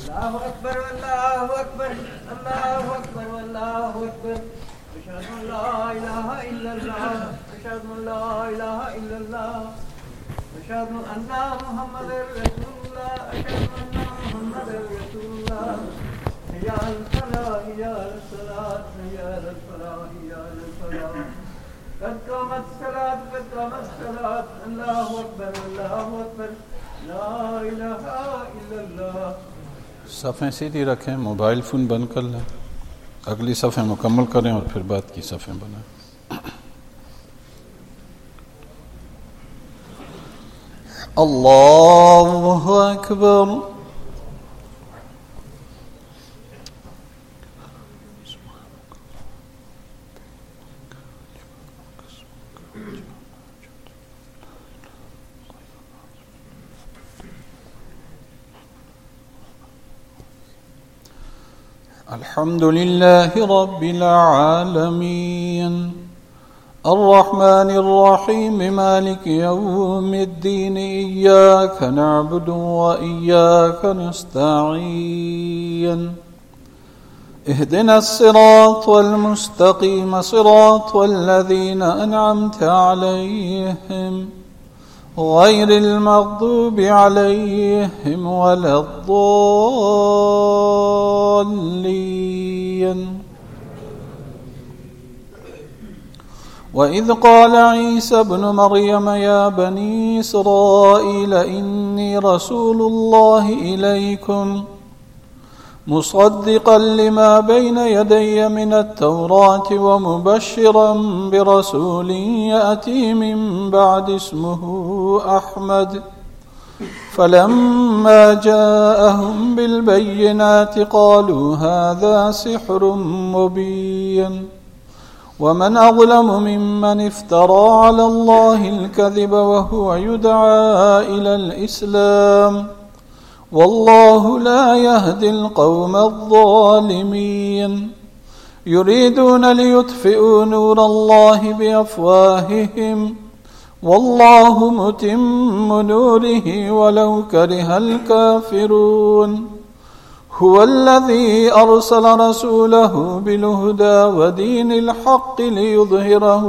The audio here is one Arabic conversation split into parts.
الله أكبر والله أكبر الله أكبر والله أكبر أشهد أن لا إله إلا الله أشهد أن لا إله إلا الله أشهد أن محمد رسول الله أشهد أن محمد رسول الله حي على الفلاح حي على الصلاة حي على الفلاح حي على الفلاح قد قامت الصلاة قد قامت الصلاة الله أكبر الله أكبر لا إله إلا الله. सफ़ें सीधी रखें, mobile phone बंद कर लें, अगली सफ़े मुकम्मल करें और फिर बाद की सफ़े बनाएं. अल्लाहु अकबर. الحمدلله رب العالمين الرحمن الرحيم مالك يوم الدين إياك نعبد وإياك نستعين اهدنا الصراط المستقيم صراط الذين أنعمت عليهم غير المغضوب عليهم ولا الضالين. وإذ قال عيسى ابن مريم يا بني إسرائيل إني رسول الله إليكم مصدقا لما بين يدي من التوراة ومبشرا برسول يأتي من بعد اسمه أحمد فلما جاءهم بالبينات قالوا هذا سحر مبين ومن أظلم ممن افترى على الله الكذب وهو يدعى إلى الإسلام والله لا يهدي القوم الظالمين يريدون ليطفئوا نور الله بأفواههم والله متم نوره ولو كره الكافرون هو الذي أرسل رسوله بالهدى ودين الحق ليظهره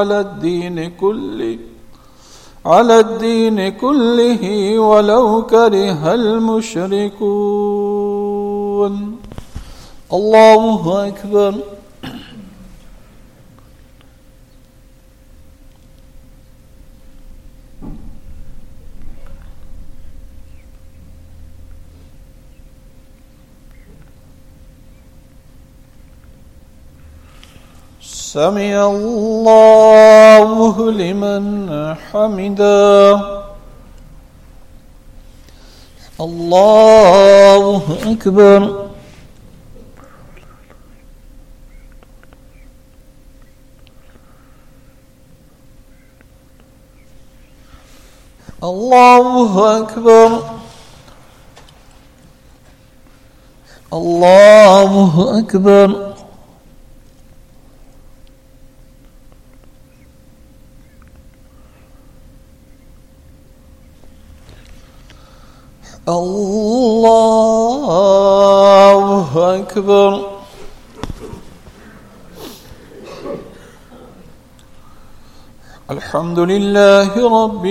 على الدين كله ولو كره المشركون. الله أكبر. سمع الله لمن حمده. الله أكبر. الله أكبر. الله أكبر. الله أكبر. الحمد لله رب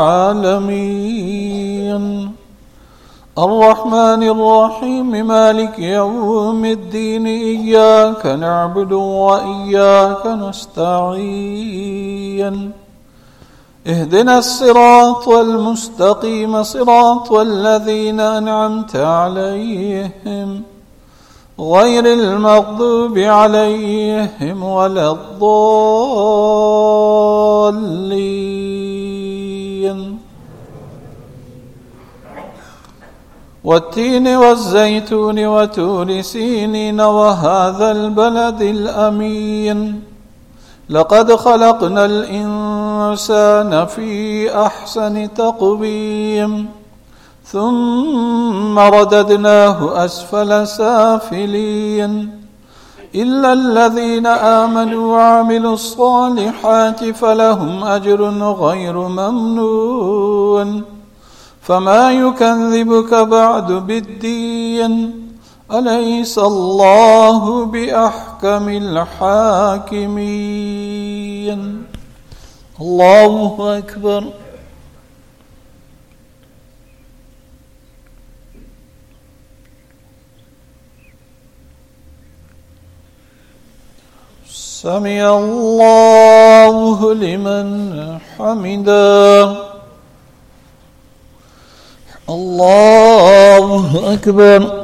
العالمين الرحمن الرحيم مالك يوم الدين إياك نعبد وإياك نستعين اهدنا الصراط المستقيم صراط الذين أنعمت عليهم غير المغضوب عليهم ولا الضالين. والتين والزيتون وتور سينين وهذا البلد الأمين لقد خلقنا الإنسان في أحسن تقويم ثم رددناه أسفل سافلين إلا الذين آمنوا وعملوا الصالحات فلهم أجر غير ممنون فما يكذبك بعد بالدين أليس الله بأحكم الحاكمين. الله أكبر. سمع الله لمن حمده. الله أكبر.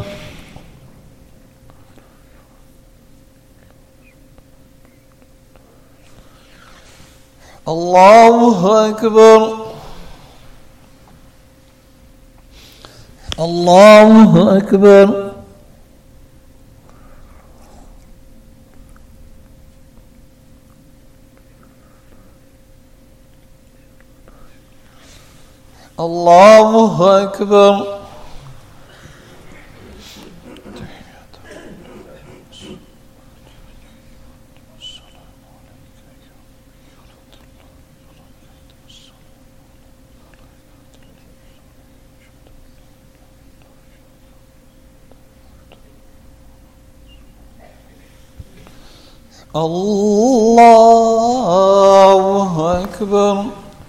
الله أكبر. الله أكبر. الله أكبر. الله أكبر.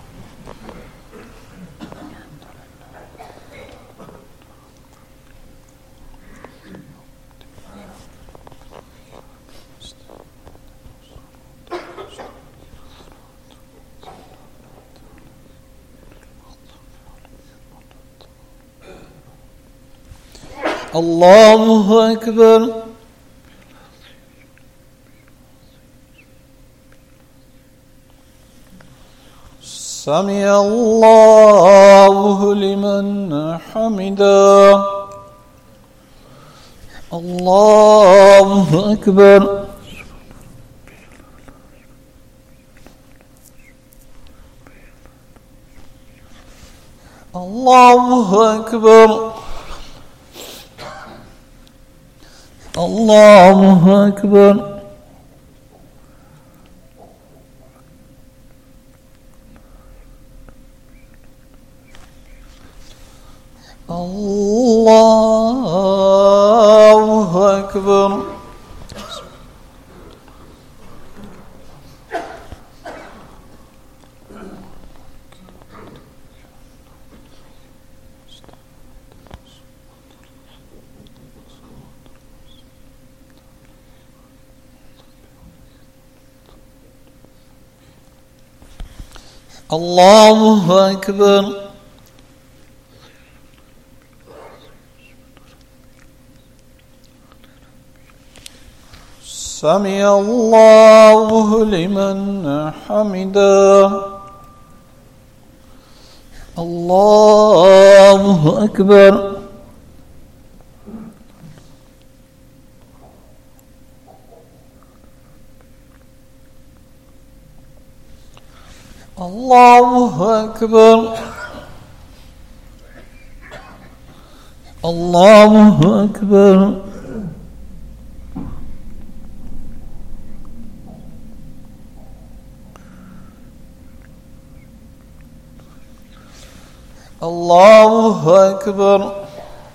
الله أكبر. سمع الله لمن حمده. الله أكبر. الله أكبر. الله أكبر. الله أكبر. الله أكبر. سمع الله لمن حمده. الله أكبر. الله أكبر. الله أكبر. الله أكبر.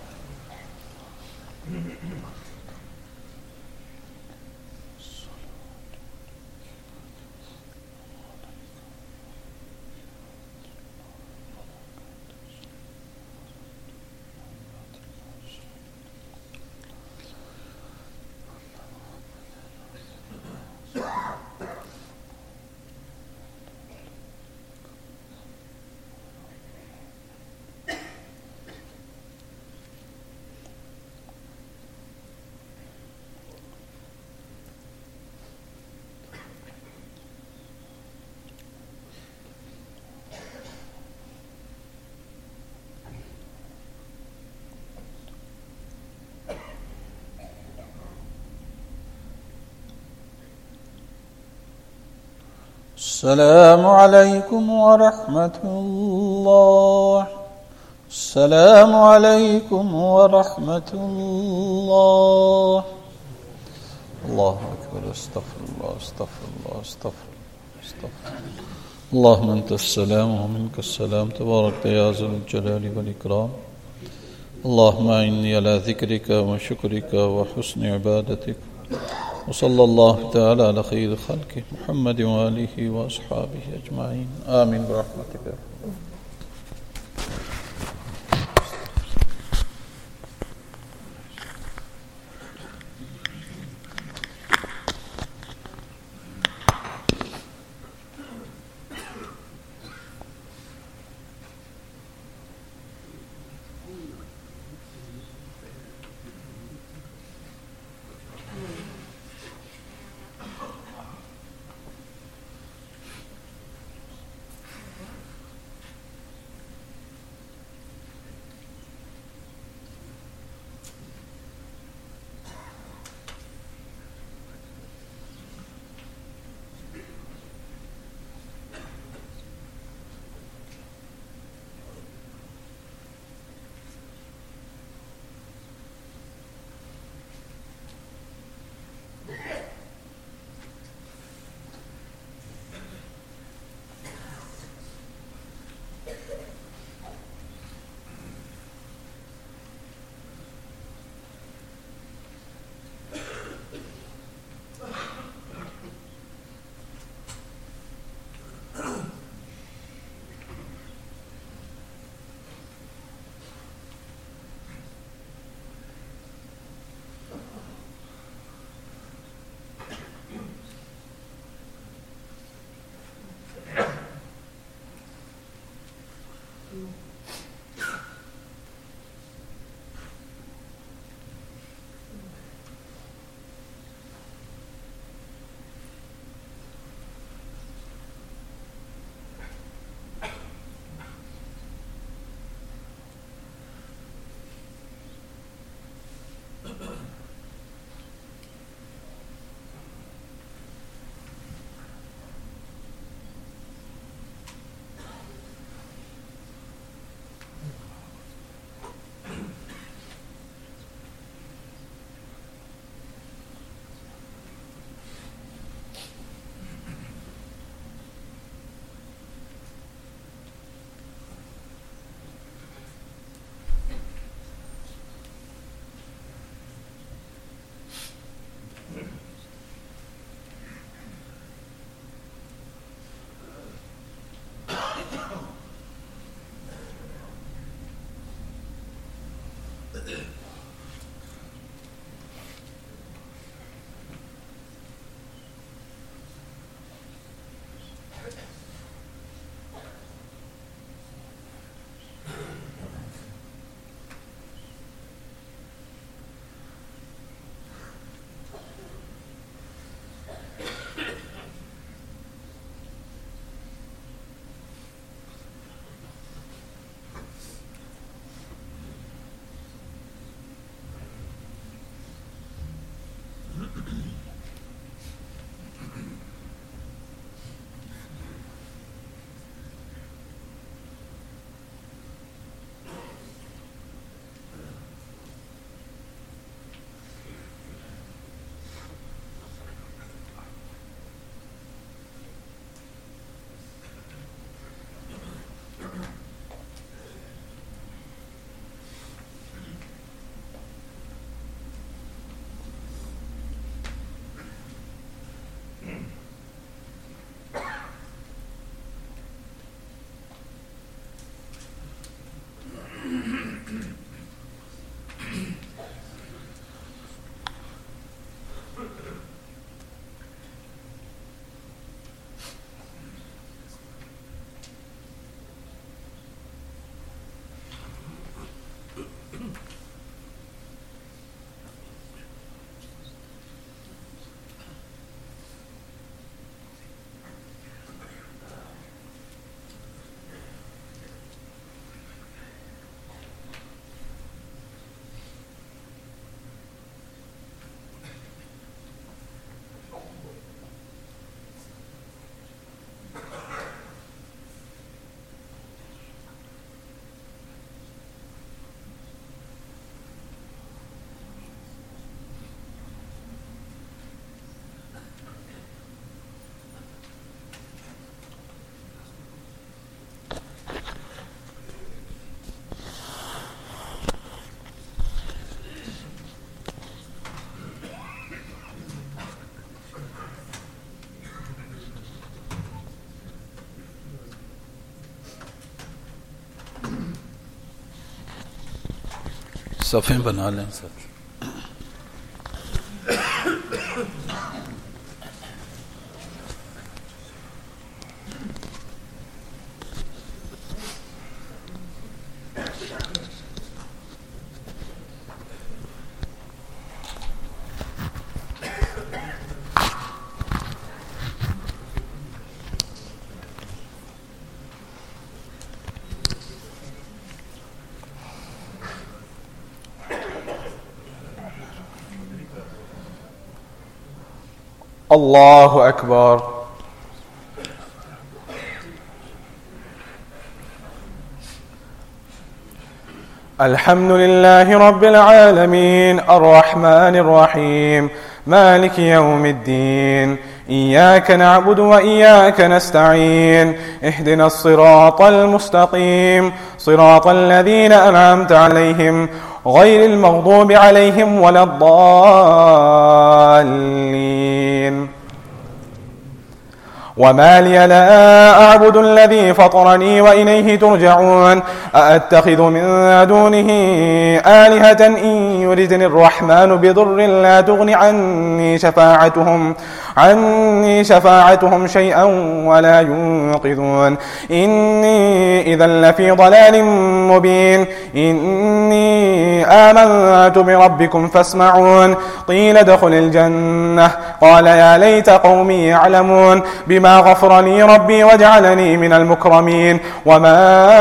السلام عليكم ورحمة الله. السلام عليكم ورحمة الله. الله أكبر. استغفر الله استغفر الله استغفر الله استغفر الله اللهم أنت السلام ومنك السلام تبارك يا ذا الجلال والإكرام. اللهم أعني على ذكرك وشكرك وحسن عبادتك. وصلى الله تعالى على خير خلقه محمد وآله وأصحابه أجمعين آمين برحمتك. صفين बना लें सर. الله أكبر. الحمد لله رب العالمين الرحمن الرحيم مالك يوم الدين إياك نعبد وإياك نستعين اهدنا الصراط المستقيم صراط الذين أنعمت عليهم غير المغضوب عليهم ولا الضالين. وما لي لا أعبد الذي فطرني وإليه ترجعون أأتخذ من دونه آلهة إن يردني الرحمن بضر لا تغن عني شفاعتهم شيئا ولا ينقذون إني إذا لفي ضلال مبين إني آمنت بربكم فاسمعون قيل ادخل الجنة قال يا ليت قومي يعلمون بما غفر لي ربي وجعلني من المكرمين وما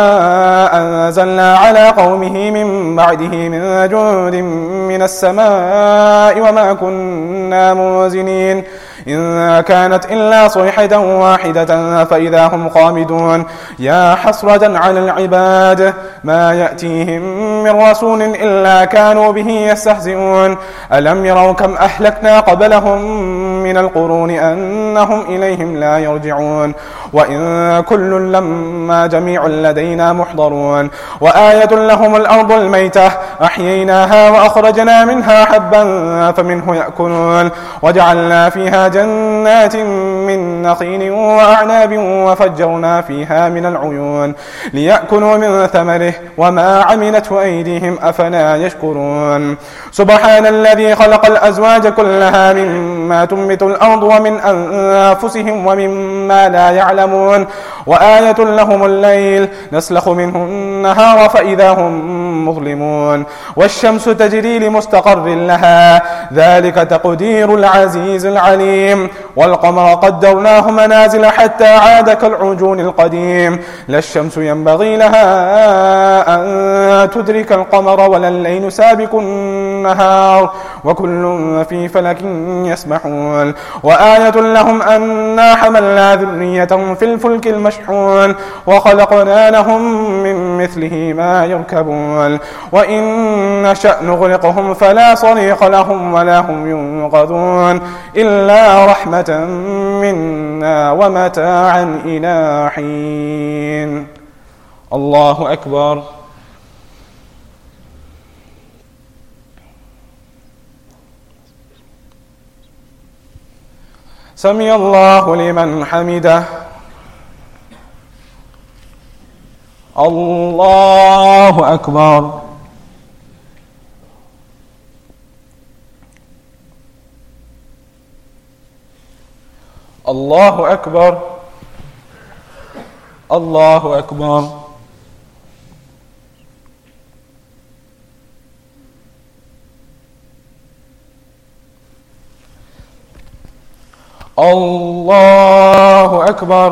أنزلنا على قومه من بعده من جند من السماء وما كنا منزلين إن كانت إلا صيحة واحدة فإذا هم خامدون يا حسرة على العباد ما يأتيهم من رسول إلا كانوا به يستهزئون ألم يروا كم أهلكنا قبلهم من القرون أنهم إليهم لا يرجعون وإن كل لما جميع لدينا محضرون وآية لهم الأرض الميتة أحييناها وأخرجنا منها حبا فمنه يأكلون وجعلنا فيها جنات من نخيل وأعناب وفجرنا فيها من العيون ليأكلوا من ثمره وما عملته أيديهم أفلا يشكرون سبحان الذي خلق الأزواج كلها مما تنبت الأرض ومن أنفسهم ومما لا يعلمون وآية لهم الليل نسلخ منه النهار فإذا هم مظلمون والشمس تجري لمستقر لها ذلك تقدير العزيز العليم والقمر قدرناه منازل حتى عاد كالعرجون القديم لا الشمس ينبغي لها أن تدرك القمر ولا الليل سابق النهار وكل في فلك يسبحون وآية لهم أنا حملنا ذريتهم في الفلك المشحون وخلقنا لهم من مثله ما يركبون وإن نشأ نغرقهم فلا صريخ لهم ولا هم ينقذون إلا رحمة منا ومتاعا إلى حين. الله أكبر. سمع الله لمن حمده. الله أكبر. الله أكبر. الله أكبر. الله أكبر.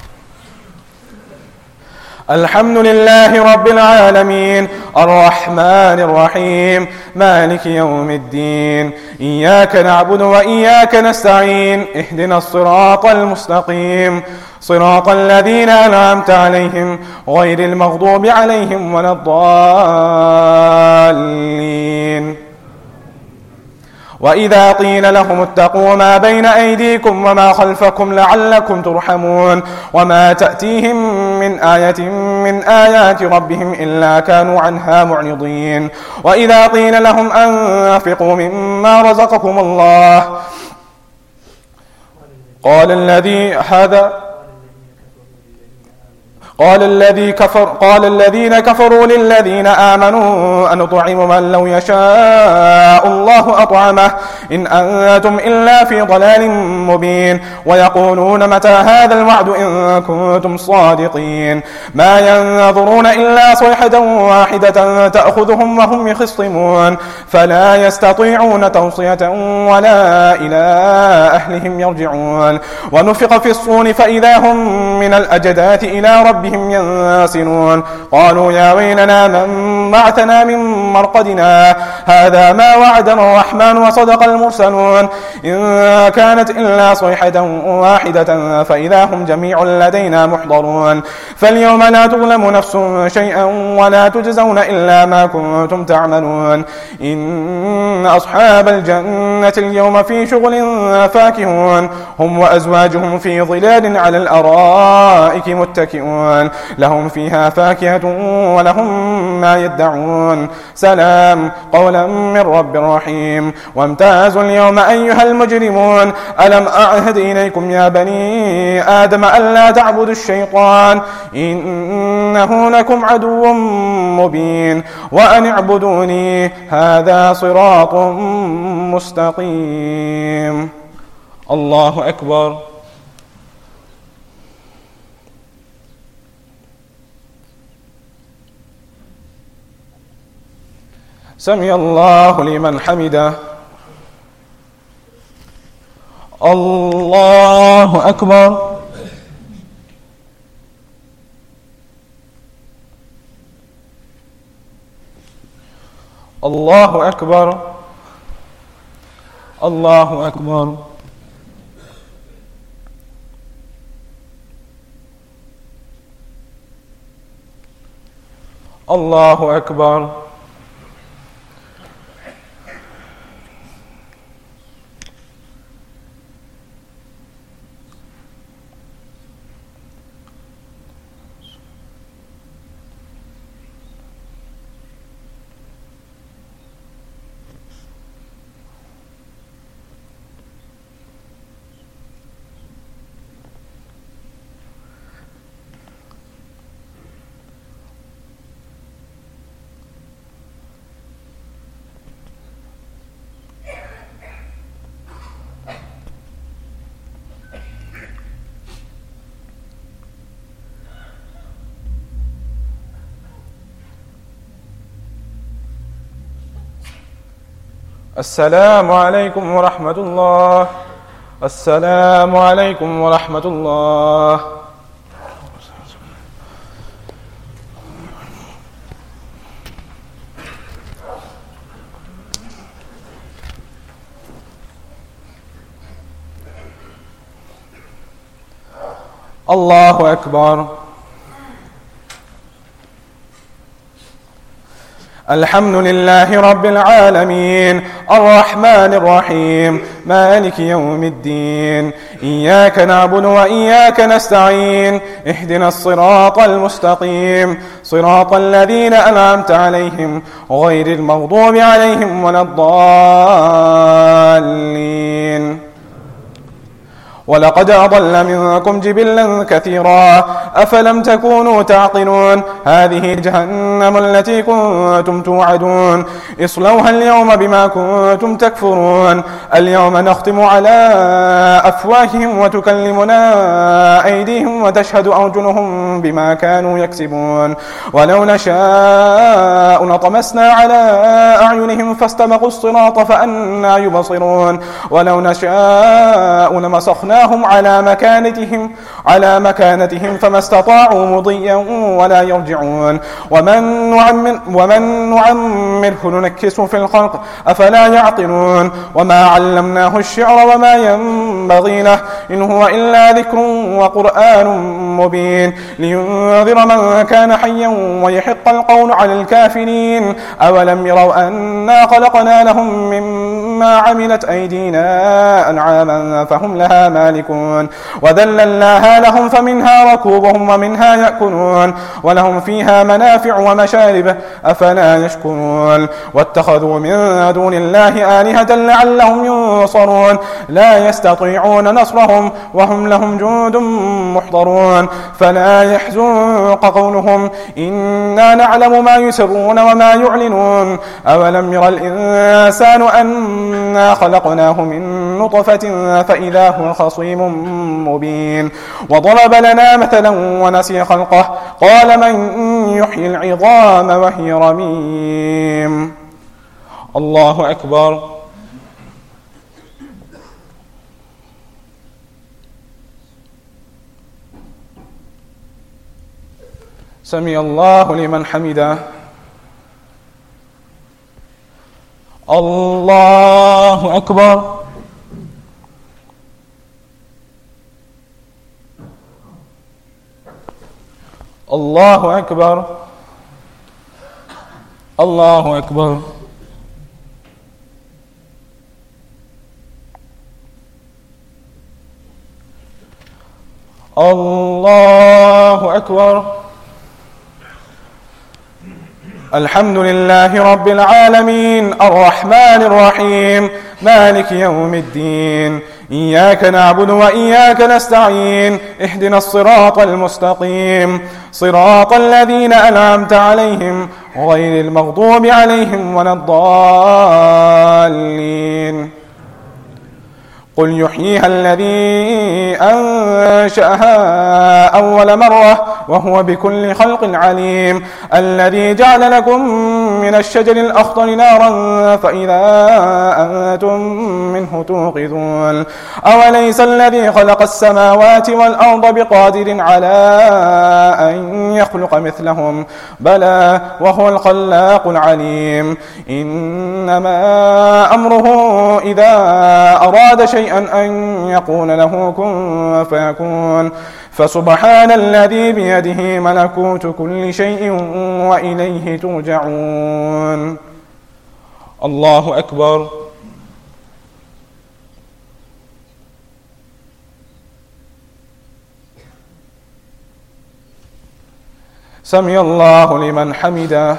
الحمد لله رب العالمين الرحمن الرحيم مالك يوم الدين إياك نعبد وإياك نستعين اهدنا الصراط المستقيم صراط الذين أنعمت عليهم غير المغضوب عليهم ولا الضالين. وإذا قيل لهم اتقوا ما بين أيديكم وما خلفكم لعلكم ترحمون وما تأتيهم من آية من آيات ربهم إلا كانوا عنها معرضين. وإذا قيل لهم أنفقوا مما رزقكم الله قال الذين كفروا للذين آمنوا أنطعم من لو يشاء الله أطعمه إن أنتم إلا في ضلال مبين ويقولون متى هذا الوعد إن كنتم صادقين ما ينظرون إلا صيحة واحدة تأخذهم وهم يخصمون فلا يستطيعون توصية ولا إلى أهلهم يرجعون ونفخ في الصور فإذا هم من الأجداث إلى ربهم ينسلون قالوا يا ويلنا من بعثنا من مرقدنا هذا ما وعد الرحمن وصدق المرسلون إن كانت إلا صيحة واحدة فإذا هم جميع لدينا محضرون فاليوم لا تظلم نفس شيئا ولا تجزون إلا ما كنتم تعملون إن أصحاب الجنة اليوم في شغل فاكهون هم وأزواجهم في ظلال على الأرائك متكئون لهم فيها فاكهة ولهم ما يدعون سلام قولا من رب رحيم وامتازوا اليوم أيها المجرمون ألم أعهد إليكم يا بني آدم ألا تعبدوا الشيطان إنه لكم عدو مبين وأن اعبدوني هذا صراط مستقيم الله أكبر سمع الله لمن حمده الله أكبر الله أكبر الله أكبر الله أكبر السلام عليكم ورحمة الله السلام عليكم ورحمة الله الله أكبر الحمد لله رب العالمين الرحمن الرحيم مالك يوم الدين إياك نعبد وإياك نستعين اهدنا الصراط المستقيم صراط الذين أنعمت عليهم غير المغضوب عليهم ولا الضالين ولقد أضل منكم جبلا كثيرا أفلم تكونوا تعقلون هذه جهنم التي كنتم توعدون اصلوها اليوم بما كنتم تكفرون اليوم نختم على أفواههم وتكلمنا أيديهم وتشهد أرجلهم بما كانوا يكسبون ولو نشاء لطمسنا على أعينهم فاستبقوا الصراط فأنى يبصرون ولو نشاء لمسخناهم على مكانتهم فما استطاعوا مضيا ولا يرجعون ومن نعمره ننكسه في الخلق أفلا يعقلون وما علمناه الشعر وما ينبغي له إن هو إلا ذكر وقرآن مبين لينذر من كان حيا ويحق القول على الكافرين أولم يروا أنا خلقنا لهم مما عملت أيدينا أنعاما فهم لها مالكون وذللناها لهم فمنها ركوبهم ومنها يأكلون ولهم فيها منافع ومشارب أفلا يشكرون واتخذوا من دون الله آلهة لعلهم ينصرون لا يستطيعون نصرهم وهم لهم جند محضرون فلا يحزنك قولهم إنا نعلم ما يسرون وما يعلنون أولم ير الإنسان أنا خلقناه من نطفة فإذا هو خصيم مبين وضرب لنا مثلا ونسي خلقه قال من يحيي العظام وهي رميم الله أكبر سمع الله لمن حمده الله أكبر الله أكبر الله أكبر الله أكبر الحمد لله رب العالمين الرحمن الرحيم مالك يوم الدين إياك نعبد وإياك نستعين اهدنا الصراط المستقيم صراط الذين أنعمت عليهم غير المغضوب عليهم ولا الضالين قل يحييها الذي أنشأها أول مرة وهو بكل خلق عليم الذي جعل لكم من الشجر الأخضر نارا فإذا أنتم منه توقدون أوليس الذي خلق السماوات والأرض بقادر على أن يخلق مثلهم بلى وهو الخلاق العليم إنما أمره إذا أراد شيئا أن يقول له كن فيكون فسبحان الذي بيده ملكوت كل شيء وإليه ترجعون الله أكبر سمع الله لمن حمده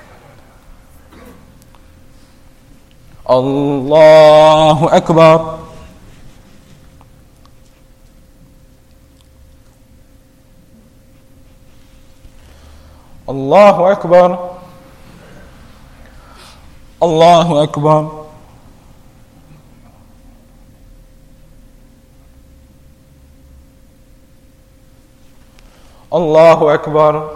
الله أكبر الله أكبر الله أكبر الله أكبر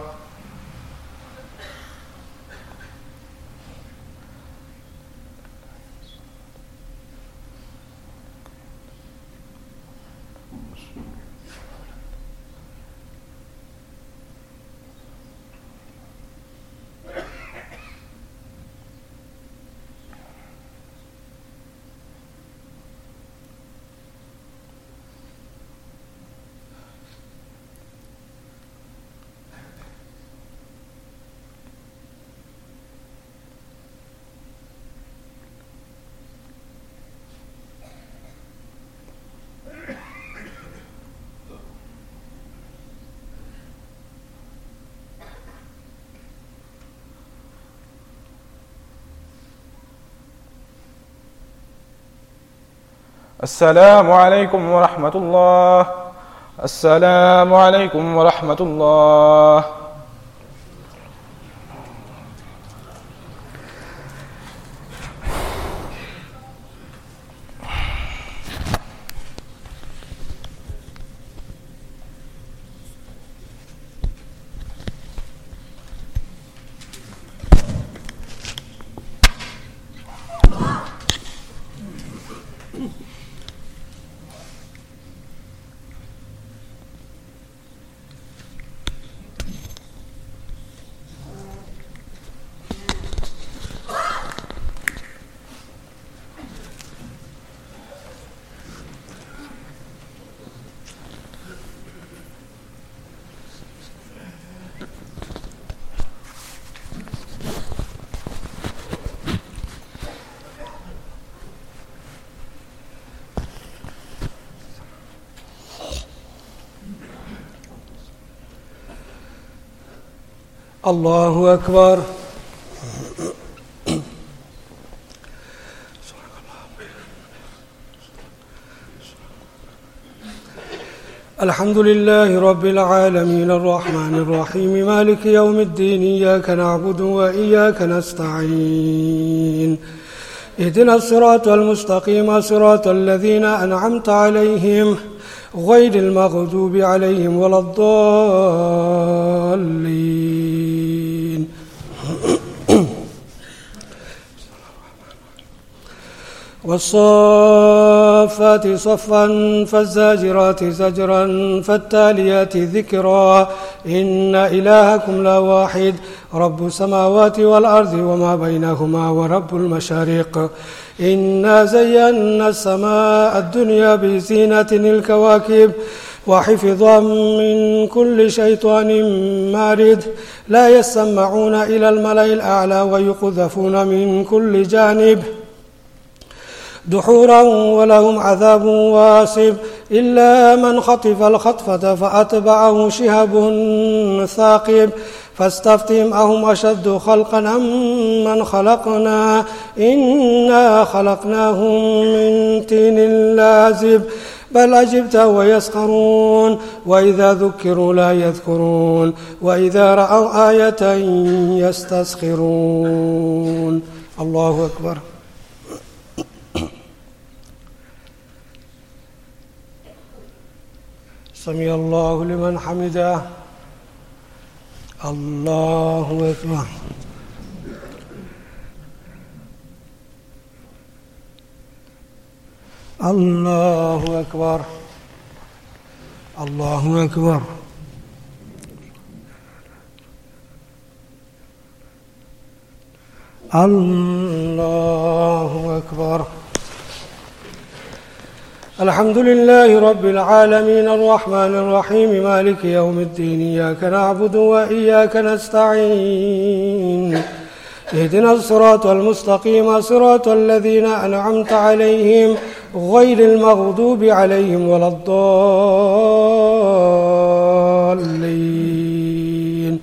السلام عليكم ورحمة الله السلام عليكم ورحمة الله الله أكبر الحمد لله رب العالمين الرحمن الرحيم مالك يوم الدين إياك نعبد وإياك نستعين اهدنا الصراط المستقيم صراط الذين أنعمت عليهم غير المغضوب عليهم ولا الضالين والصافات صفا فالزاجرات زجرا فالتاليات ذكرا إن إلهكم لواحد رب السماوات والأرض وما بينهما ورب المشارق إنا زينا السماء الدنيا بزينة الكواكب وحفظا من كل شيطان مارد لا يسمعون إلى الملأ الأعلى ويقذفون من كل جانب دحورا ولهم عذاب واصب إلا من خطف الخطفة فأتبعه شهاب ثاقب فاستفتهم أهم أشد خلقا أم من خلقنا إنا خلقناهم من طين لازب بل عجبت ويسخرون وإذا ذكروا لا يذكرون وإذا رأوا آية يستسخرون. الله أكبر. سمع الله لمن حمده. الله أكبر. الله أكبر. الله أكبر. الله أكبر. الحمد لله رب العالمين الرحمن الرحيم مالك يوم الدين إياك نعبد وإياك نستعين اهدنا الصراط المستقيم صراط الذين أنعمت عليهم غير المغضوب عليهم ولا الضالين.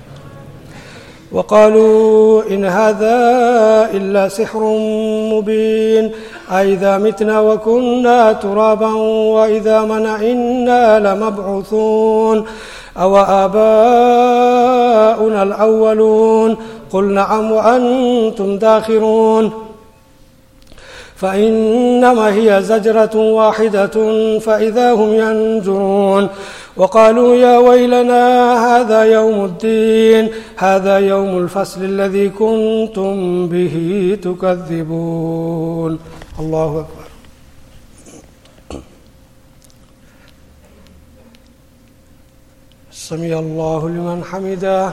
وقالوا إن هذا إلا سحر مبين أئذا متنا وكنا ترابا وإذا إنا لمبعوثون أو آباؤنا الأولون قل نعم وأنتم داخرون فإنما هي زجرة واحدة فإذا هم ينظرون. وقالوا يا ويلنا هذا يوم الدين هذا يوم الفصل الذي كنتم به تكذبون. الله أكبر. سمع الله لمن حمده.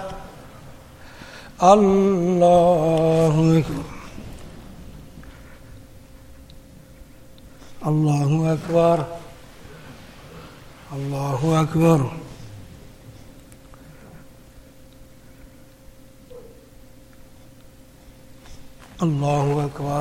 الله أكبر. الله أكبر. الله أكبر. الله أكبر.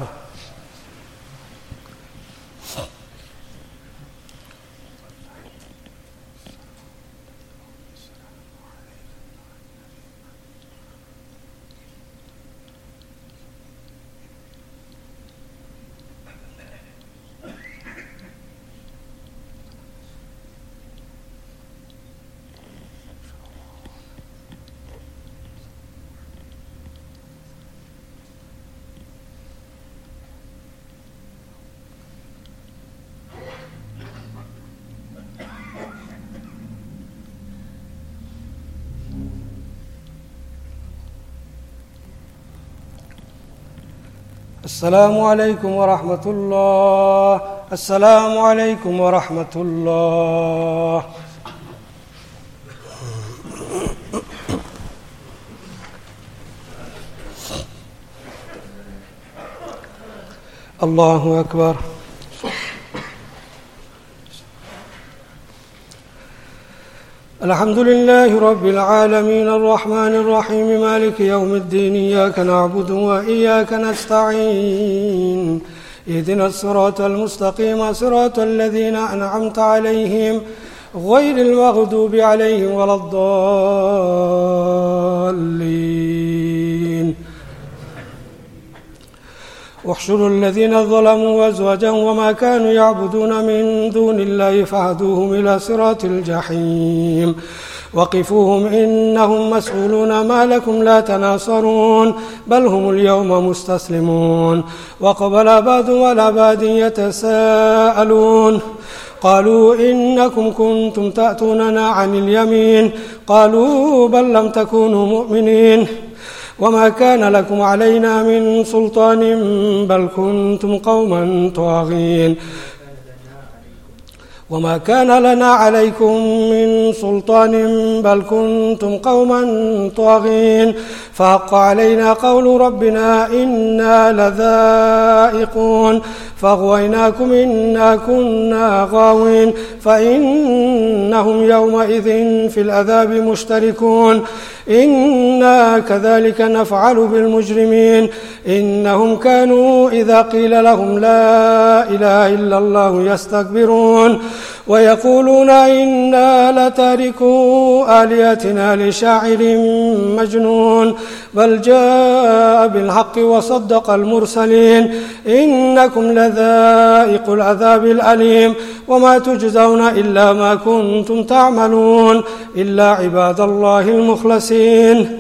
السلام عليكم ورحمة الله. السلام عليكم ورحمة الله. الله أكبر. الحمد لله رب العالمين الرحمن الرحيم مالك يوم الدين إياك نعبد وإياك نستعين اهدنا الصراط المستقيم صراط الذين أنعمت عليهم غير المغضوب عليهم ولا الضالين. احشروا الذين ظلموا وازواجا وما كانوا يعبدون من دون الله فاهدوهم إلى صراط الجحيم وقفوهم إنهم مسؤولون ما لكم لا تناصرون بل هم اليوم مستسلمون وقبل بعضهم على بعض يتساءلون قالوا إنكم كنتم تأتوننا عن اليمين قالوا بل لم تكونوا مؤمنين وما كان لكم علينا من سلطان بل كنتم قوما طاغين وما كان لنا عليكم من سلطان بل كنتم قوما طاغين فحق علينا قول ربنا إنا لذائقون فأغويناكم إنا كنا غاوين فإنهم يومئذ في العذاب مشتركون إنا كذلك نفعل بالمجرمين إنهم كانوا إذا قيل لهم لا إله إلا الله يستكبرون ويقولون إنا لتاركوا آلهتنا لشاعر مجنون بل جاء بالحق وصدق المرسلين إنكم لذائق العذاب الأليم وما تجزون إلا ما كنتم تعملون إلا عباد الله المخلصين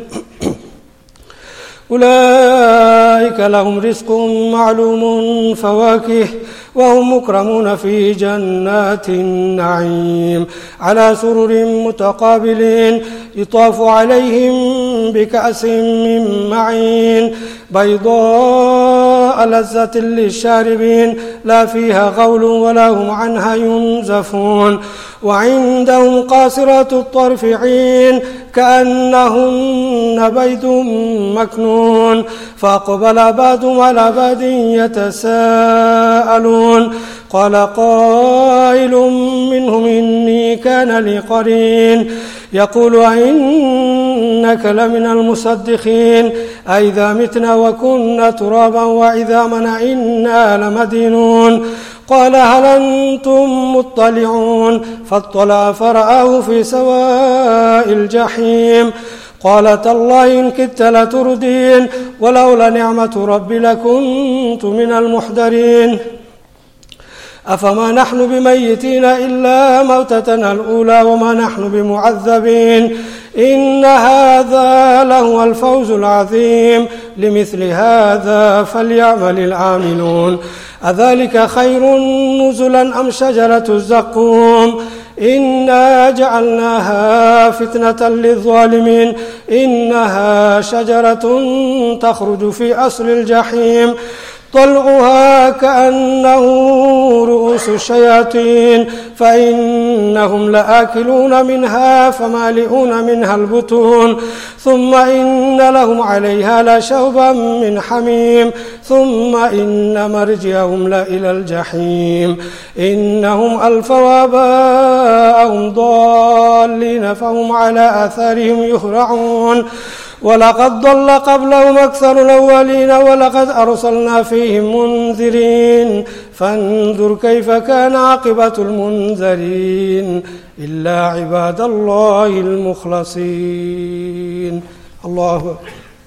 أولئك لهم رزق معلوم فواكه وهم مكرمون في جنات النعيم على سرر متقابلين يطاف عليهم بكأس من معين بيضاء لذة للشاربين لا فيها غول ولا هم عنها ينزفون وعندهم قاصرات الطرف عين كأنهن بيض مكنون فأقبل بعضهم على بعض يتساءلون قال قائل منهم إني كان لي قرين يقول أئنك لمن المصدقين أئذا متنا وكنا ترابا وعظاما أئنا لمدينون قال هل أنتم مطلعون فاطلع فرآه في سواء الجحيم قال تالله إن كدت لتردين ولولا نعمة ربي لكنت من المحضرين أفما نحن بميتين إلا موتتنا الأولى وما نحن بمعذبين إن هذا لهو الفوز العظيم لمثل هذا فليعمل العاملون أذلك خير نزلا أم شجرة الزقوم إنا جعلناها فتنة للظالمين إنها شجرة تخرج في أصل الجحيم طلعها كأنه رؤوس الشياطين فإنهم لآكلون منها فمالئون منها البطون ثم إن لهم عليها لشوبا من حميم ثم إن مرجعهم لإلى الجحيم إنهم ألفوا آباءهم ضالين فهم على آثارهم يهرعون ولقد ضل قبلهم أكثر الأولين ولقد أرسلنا فيهم منذرين فانظر كيف كان عاقبة المنذرين إلا عباد الله المخلصين الله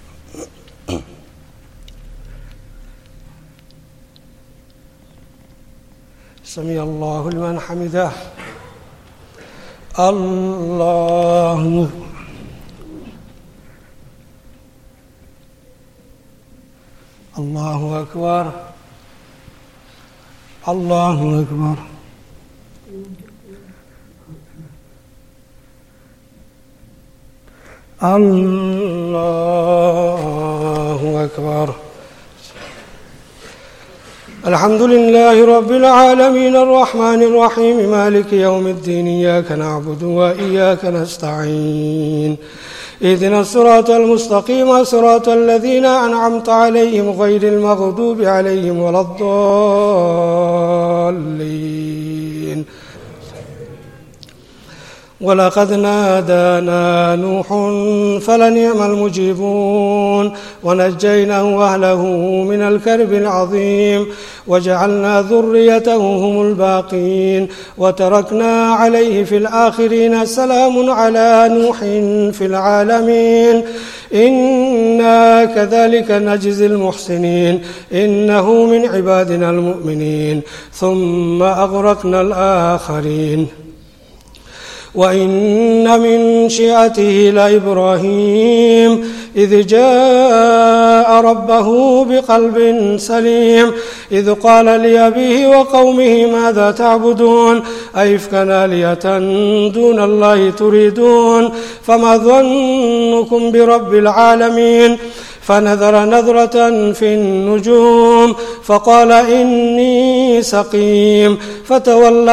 سمع الله لمن حمده الله الله أكبر الله أكبر الله أكبر الحمد لله رب العالمين الرحمن الرحيم مالك يوم الدين إياك نعبد وإياك نستعين اهدنا الصراط المستقيم صراط الذين أنعمت عليهم غير المغضوب عليهم ولا الضالين ولقد نادانا نوح فلنعم المجيبون ونجيناه وأهله من الكرب العظيم وجعلنا ذريته هم الباقين وتركنا عليه في الآخرين سلام على نوح في العالمين إنا كذلك نجزي المحسنين إنه من عبادنا المؤمنين ثم أغرقنا الآخرين وإن من شيعته لإبراهيم إذ جاء ربه بقلب سليم إذ قال لأبيه وقومه ماذا تعبدون أئفكا آلهة دون الله تريدون فما ظنكم برب العالمين فنظر نظرة في النجوم فقال إني سقيم فتولوا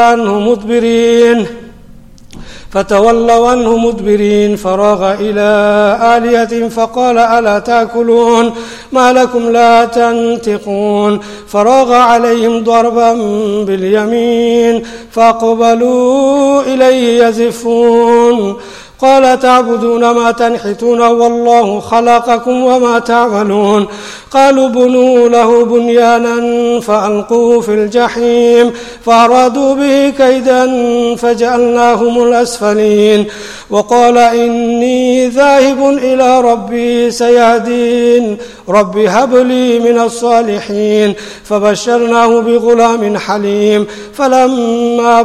عنه مدبرين فراغ إلى آلهة فقال ألا تأكلون ما لكم لا تنطقون فراغ عليهم ضربا باليمين فأقبلوا إليه يزفون قال تعبدون ما تنحتون والله خلقكم وما تعملون قالوا بنوا له بنيانا فألقوه في الجحيم فأرادوا به كيدا فجعلناهم الأسفلين وقال إني ذاهب إلى ربي سيهدين رب هب لي من الصالحين فبشرناه بغلام حليم فلما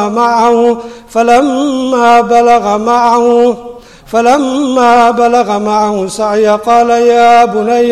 بلغ معه سعي قال يا بني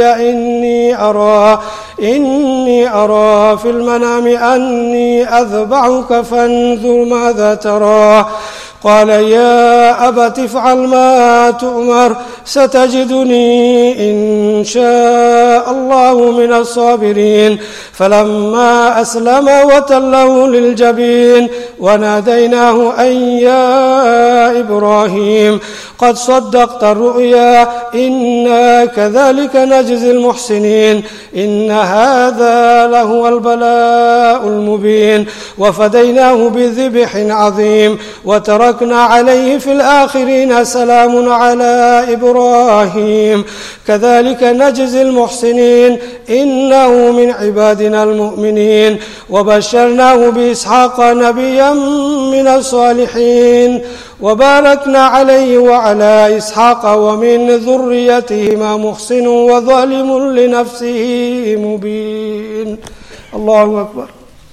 إني أرى في المنام أني أذبحك فانظر ماذا ترى قال يا أبت افعل ما تؤمر ستجدني إن شاء الله من الصابرين فلما أسلم وتله للجبين وناديناه أن يا إبراهيم قد صدقت الرؤيا إنا كذلك نجزي المحسنين إن هذا لهو البلاء المبين وفديناه بذبح عظيم وتركنا عليه في الآخرين سلام على إبراهيم كذلك نجزي المحسنين إنه من عبادنا المؤمنين وبشرناه بإسحاق نبيا من الصالحين وباركنا عليه وعلى إسحاق ومن ذريتهما محسن وظالم لنفسه مبين. الله أكبر.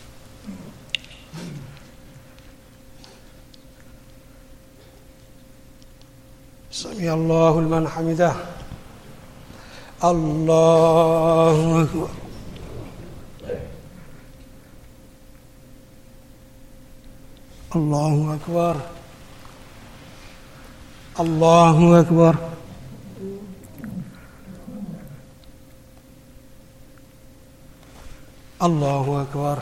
سمع الله لمن حمده. الله أكبر. الله أكبر. الله أكبر. الله أكبر.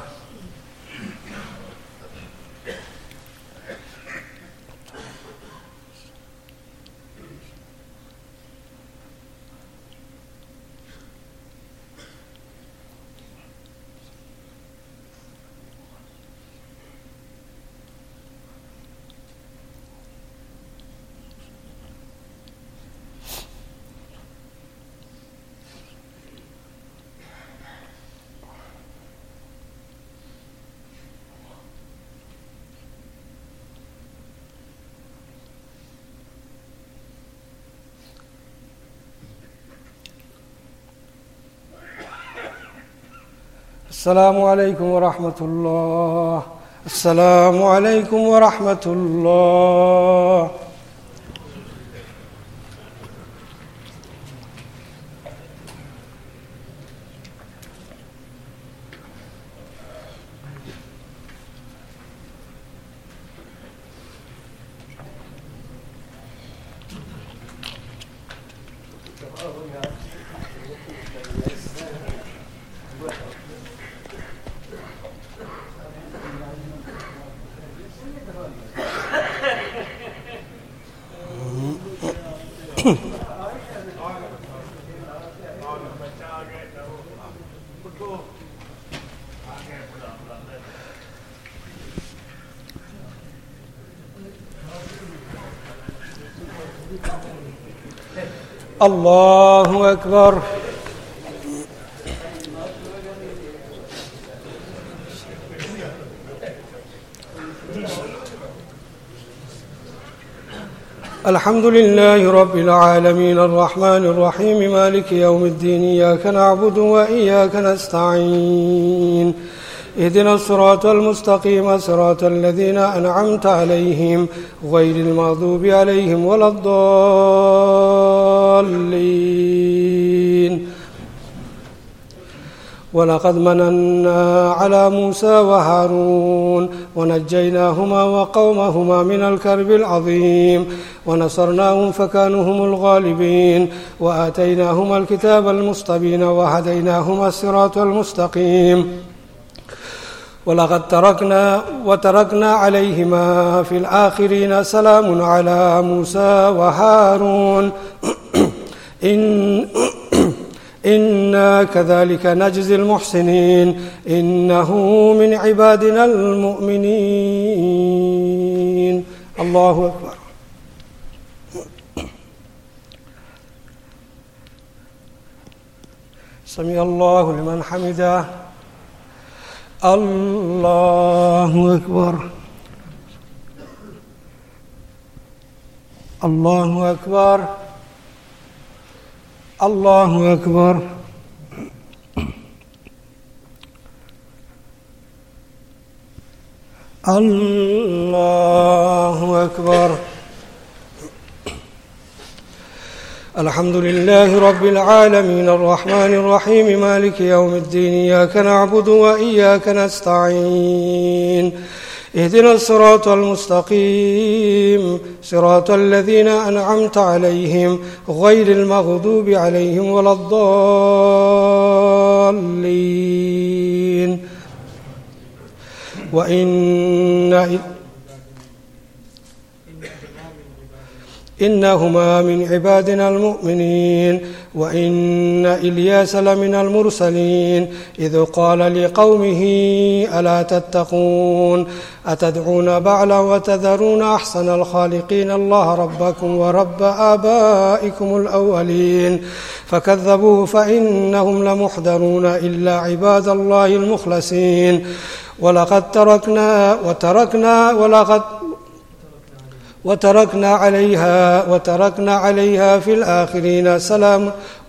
السلام عليكم ورحمة الله. السلام عليكم ورحمة الله. الله أكبر. الحمد لله رب العالمين الرحمن الرحيم مالك يوم الدين إياك نعبد وإياك نستعين اهدنا الصراط المستقيم صراط الذين أنعمت عليهم غير المغضوب عليهم ولا الضالين. ولقد مننا على موسى وهارون ونجيناهما وقومهما من الكرب العظيم ونصرناهم فكانوا هم الغالبين وآتيناهما الكتاب المستبين وهديناهما الصراط المستقيم. ولقد تركنا عليهما في الآخرين سلام على موسى وهارون إنا كذلك نجزي المحسنين إنه من عبادنا المؤمنين. الله أكبر. سمع الله لمن حمده. الله أكبر. الله أكبر. الله أكبر. الله أكبر. الحمد لله رب العالمين الرحمن الرحيم مالك يوم الدين إياك نعبد وإياك نستعين اهدنا الصراط المستقيم صراط الذين أنعمت عليهم غير المغضوب عليهم ولا الضالين. إنهما من عبادنا المؤمنين. وإن إلياس لمن المرسلين إذ قال لقومه ألا تتقون أتدعون بعلا وتذرون أحسن الخالقين الله ربكم ورب آبائكم الأولين فكذبوه فإنهم لمحضرون إلا عباد الله المخلصين. وتركنا عليها في الآخرين سلام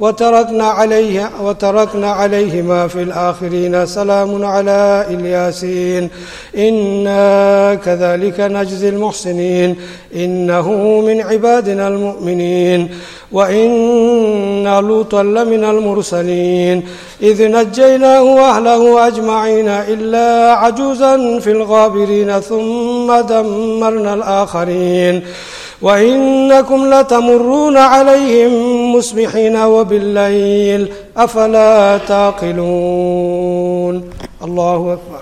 وتركنا عليهما في الآخرين سلام على الياسين إنا كذلك نجزي المحسنين إنه من عبادنا المؤمنين. وإن لوطا لمن المرسلين إذ نجيناه وأهله أجمعين إلا عجوزا في الغابرين ثم دمرنا الآخرين. وإنكم لتمرون عليهم مصبحين وبالليل أفلا تعقلون. الله أكبر.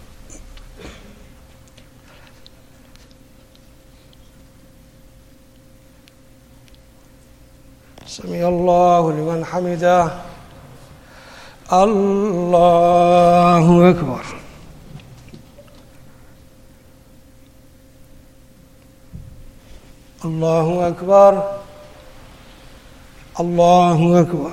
سمع الله لمن حمده. الله أكبر. الله أكبر. الله أكبر.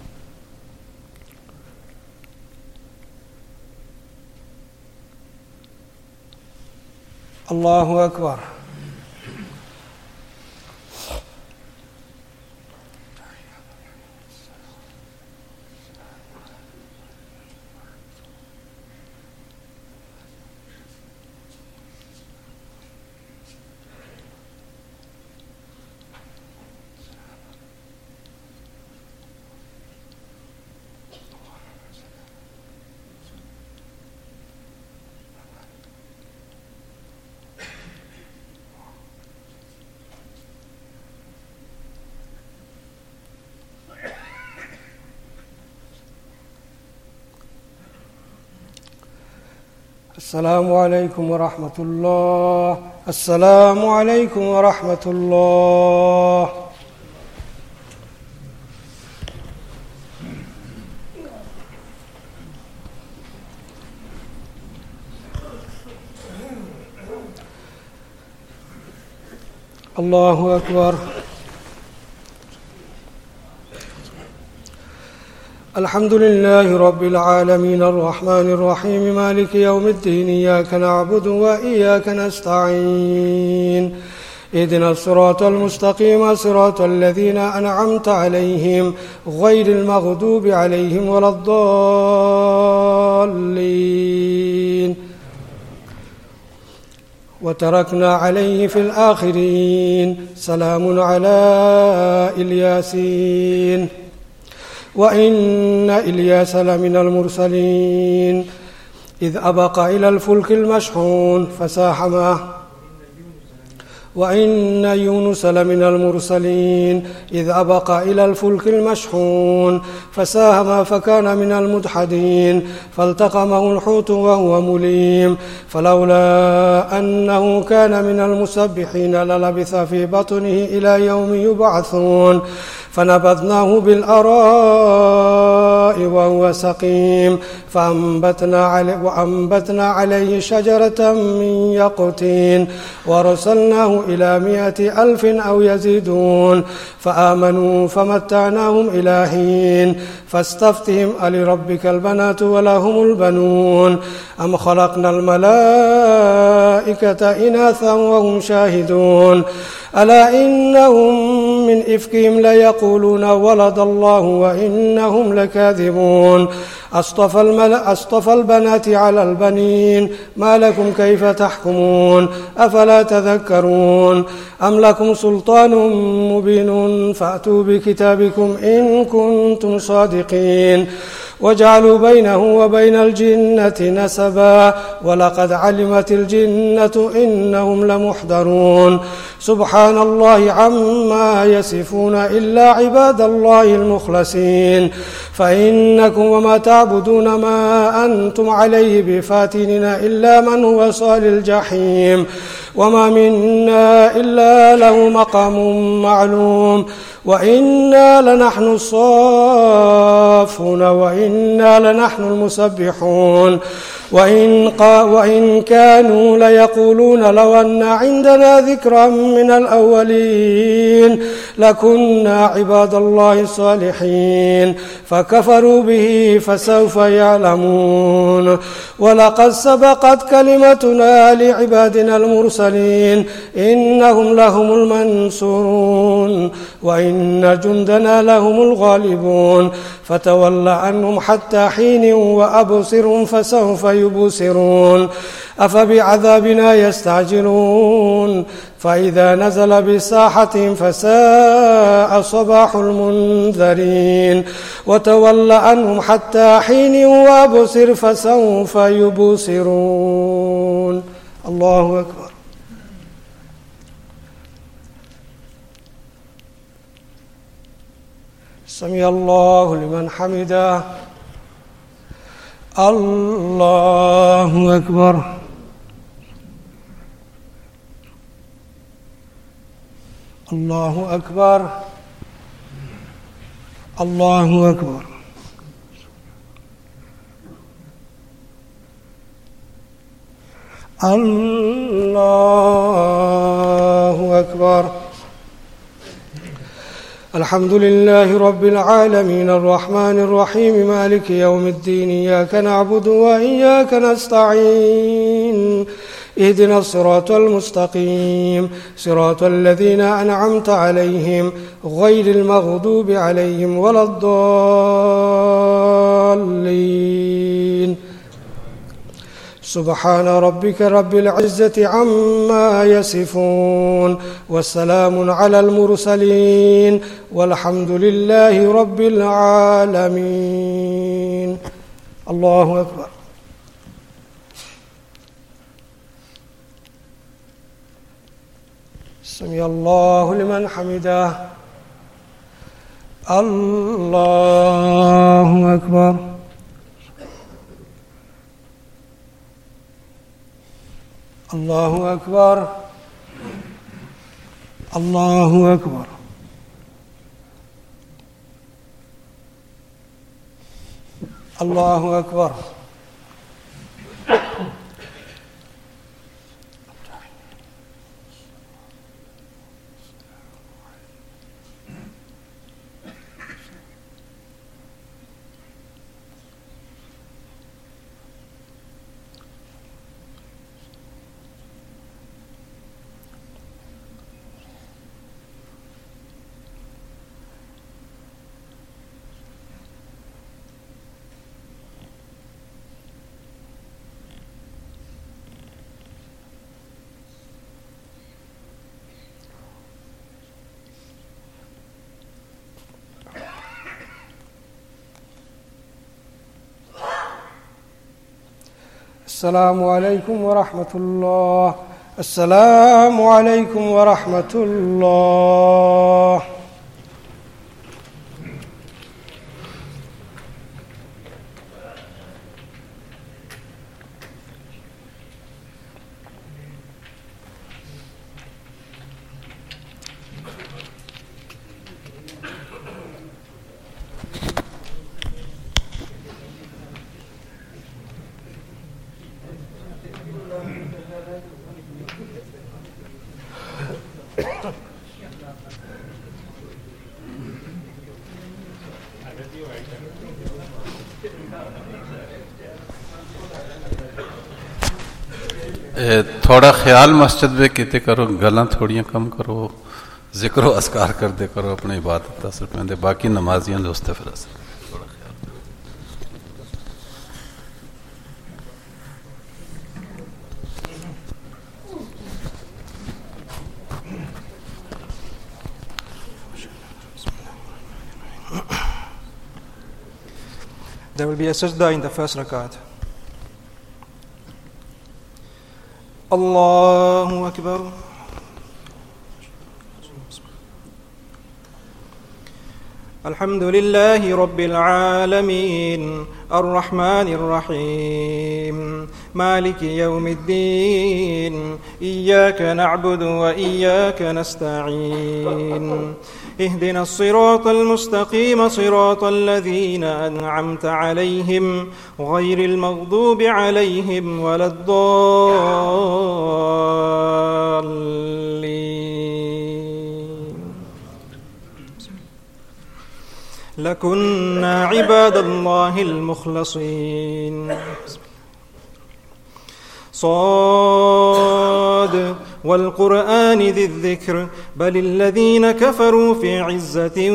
الله أكبر. السلام عليكم ورحمة الله. السلام عليكم ورحمة الله. الله أكبر. الحمد لله رب العالمين الرحمن الرحيم مالك يوم الدين إياك نعبد وإياك نستعين اهدنا الصراط المستقيم صراط الذين أنعمت عليهم غير المغضوب عليهم ولا الضالين وتركنا عليه في الآخرين سلام على الياسين وإن إلياس لمن المرسلين إذ أبق إلى الفلك المشحون فساهم وإن يونس لمن المرسلين إذ أبق إلى الفلك المشحون فساهم فكان من المدحضين فالتقمه الحوت وهو مليم فلولا أنه كان من المسبحين للبث في بطنه إلى يوم يبعثون فنبذناه بالأراء وهو سقيم وأنبتنا عليه شجرة من يقطين ورسلناه إلى 100,000 أو يزيدون فآمنوا فمتعناهم إلى حين فاستفتهم ألربك البنات ولهم البنون أم خلقنا الملائكة إناثا وهم شاهدون ألا إنهم من إفكهم ليقولون ولد الله وإنهم لكاذبون أصطفى البنات على البنين ما لكم كيف تحكمون أفلا تذكرون أم لكم سلطان مبين فأتوا بكتابكم إن كنتم صادقين وجعلوا بينه وبين الجنة نسبا ولقد علمت الجنة إنهم لمحضرون سبحان الله عما يصفون إلا عباد الله المخلصين فإنكم وما تعبدون ما أنتم عليه بفاتنين إلا من هو صال الجحيم وما منا إلا له مقام معلوم وإنا لنحن الصافون وإنا لنحن المسبحون وإن كانوا ليقولون لو أن عندنا ذكرا من الأولين لكنا عباد الله الصالحين فكفروا به فسوف يعلمون ولقد سبقت كلمتنا لعبادنا المرسلين إنهم لهم المنصورون وإن جندنا لهم الغالبون فتول عنهم حتى حين وأبصرهم فسوف يبصرون أفبعذابنا يستعجلون فإذا نزل بساحتهم فساء صباح المنذرين وتول عنهم حتى حين وأبصر فسوف يبصرون الله أكبر سمع الله لمن حمده الله أكبر الله أكبر الله أكبر الله أكبر الحمد لله رب العالمين الرحمن الرحيم مالك يوم الدين إياك نعبد وإياك نستعين اهدنا الصراط المستقيم صراط الذين أنعمت عليهم غير المغضوب عليهم ولا الضالين سبحان ربك رب العزة عما يصفون والسلام على المرسلين والحمد لله رب العالمين الله أكبر سمع الله لمن حمده الله أكبر الله أكبر الله أكبر الله أكبر السلام عليكم ورحمة الله. السلام عليكم ورحمة الله. थोड़ा ख्याल मस्जिद में किते करो, गल्लां थोड़ियां कम करो, जिक्रो अस्कार करदे करो, अपनी इबादत असर पैंदे, बाकी नमाजियां दोस्ते फिर असर थोड़ा ख्याल। There will be a sajda in the first rakat. Allahu Akbar. Alhamdulillahi Rabbil Alameen, Ar-Rahmanir Rahim, Maliki Yawmiddin, Iyyaka na'budu wa iyyaka nasta'in. اهدنا الصراط المستقيم صراط الذين أنعمت عليهم غير المغضوب عليهم ولا الضالين. لكنا عباد الله المخلصين. صاد والقرآن ذي الذكر بل الذين كفروا في عزة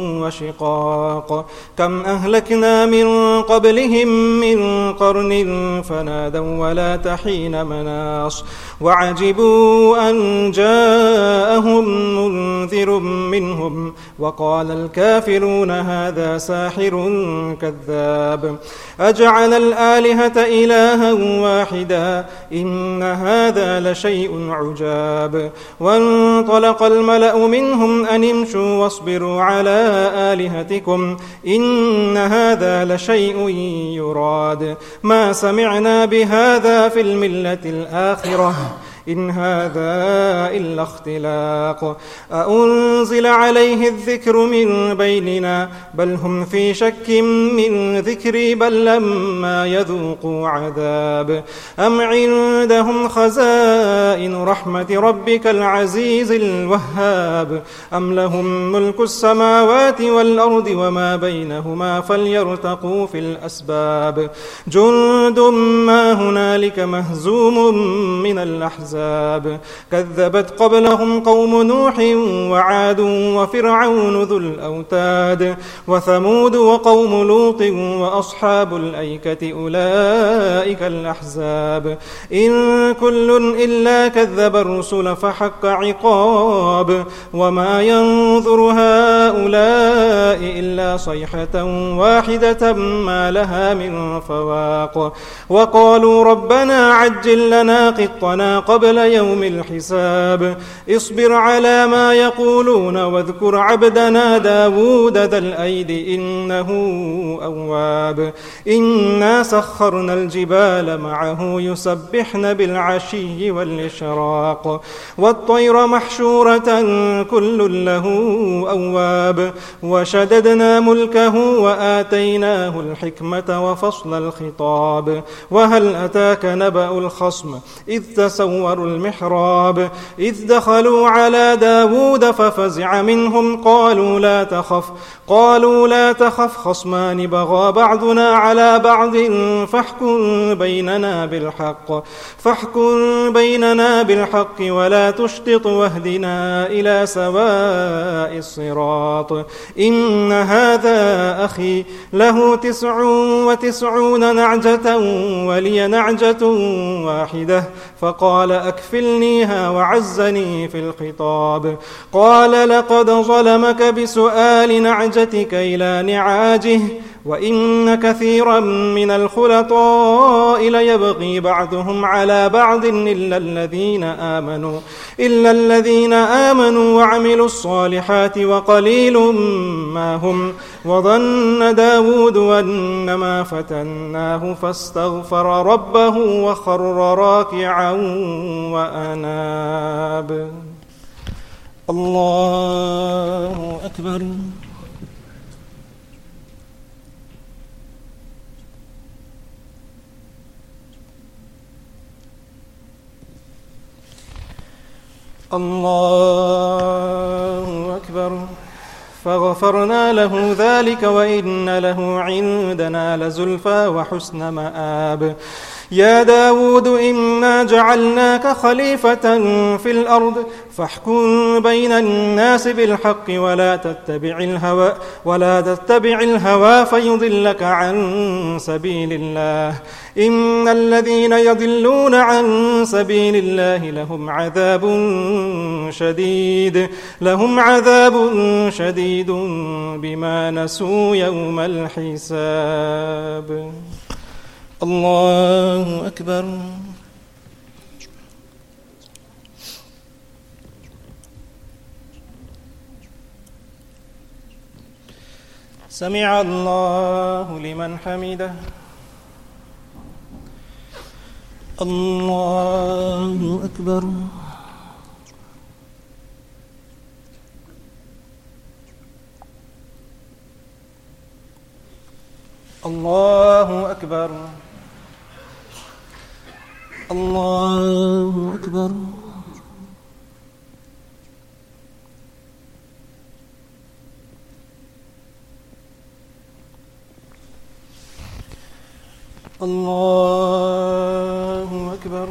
وشقاق. كم أهلكنا من قبلهم من قرن فنادوا ولا تحين مناص. وعجبوا أن جاءهم منذر منهم وقال الكافرون هذا ساحر كذاب. أجعل الآلهة إلها واحدا إن هذا لشيء عجاب. وانطلق الملأ منهم أن امشوا واصبروا على آلهتكم إن هذا لشيء يراد. ما سمعنا بهذا في الملة الآخرة إن هذا إلا اختلاق. أأنزل عليه الذكر من بيننا بل هم في شك من ذكري بل لما يذوقوا عذاب. أم عندهم خزائن رحمة ربك العزيز الوهاب أم لهم ملك السماوات والأرض وما بينهما فليرتقوا في الأسباب. جند ما هنالك مهزوم من الأحزاب. كذبت قبلهم قوم نوح وعاد وفرعون ذو الأوتاد وثمود وقوم لوط وأصحاب الأيكة أولئك الأحزاب. إن كل إلا كذب الرسل فحق عقاب. وما ينظر هؤلاء إلا صيحة واحدة ما لها من فواق. وقالوا ربنا عجل لنا قطنا قبل يوم الحساب. اصبر على ما يقولون واذكر عبدنا داود ذا الأيد إنه أواب. إنا سخرنا الجبال معه يسبحن بالعشي والإشراق. والطير محشورة كل له أواب. وشددنا ملكه وآتيناه الحكمة وفصل الخطاب. وهل أتاك نبأ الخصم إذ تسوروا المحراب إذ دخلوا على داود ففزع منهم قالوا لا تخف خصمان بغى بعضنا على بعض فاحكم بيننا بالحق ولا تشطط واهدنا إلى سواء الصراط. إن هذا أخي له 99 نعجة ولي نعجة واحدة فقال أكفلنيها وعزني في الخطاب. قال لقد ظلمك بسؤال نعجتك إلى نعاجه وإن كثيرا من الخلطاء ليبغي بعضهم على بعض إلا الذين آمنوا وعملوا الصالحات وقليل ما هم. وظن داود أنما فتناه فاستغفر ربه وخر راكعا وأناب. الله أكبر. الله أكبر. فغفرنا له ذلك وإن له عندنا لزلفى وحسن مآب. يا داود إنا جعلناك خليفة في الأرض فاحكم بين الناس بالحق ولا تتبع الهوى فيضلك عن سبيل الله. إن الذين يضلون عن سبيل الله لهم عذاب شديد بما نسوا يوم الحساب. الله أكبر. سمع الله لمن حمده. الله أكبر. الله أكبر. الله أكبر. الله أكبر.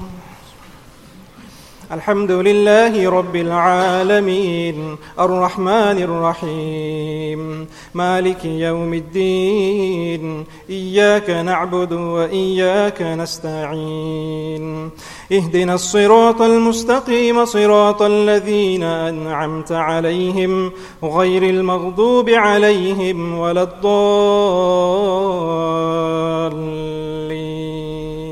الحمد لله رب العالمين الرحمن الرحيم مالك يوم الدين إياك نعبد وإياك نستعين اهدنا الصراط المستقيم صراط الذين أنعمت عليهم غير المغضوب عليهم ولا الضالين.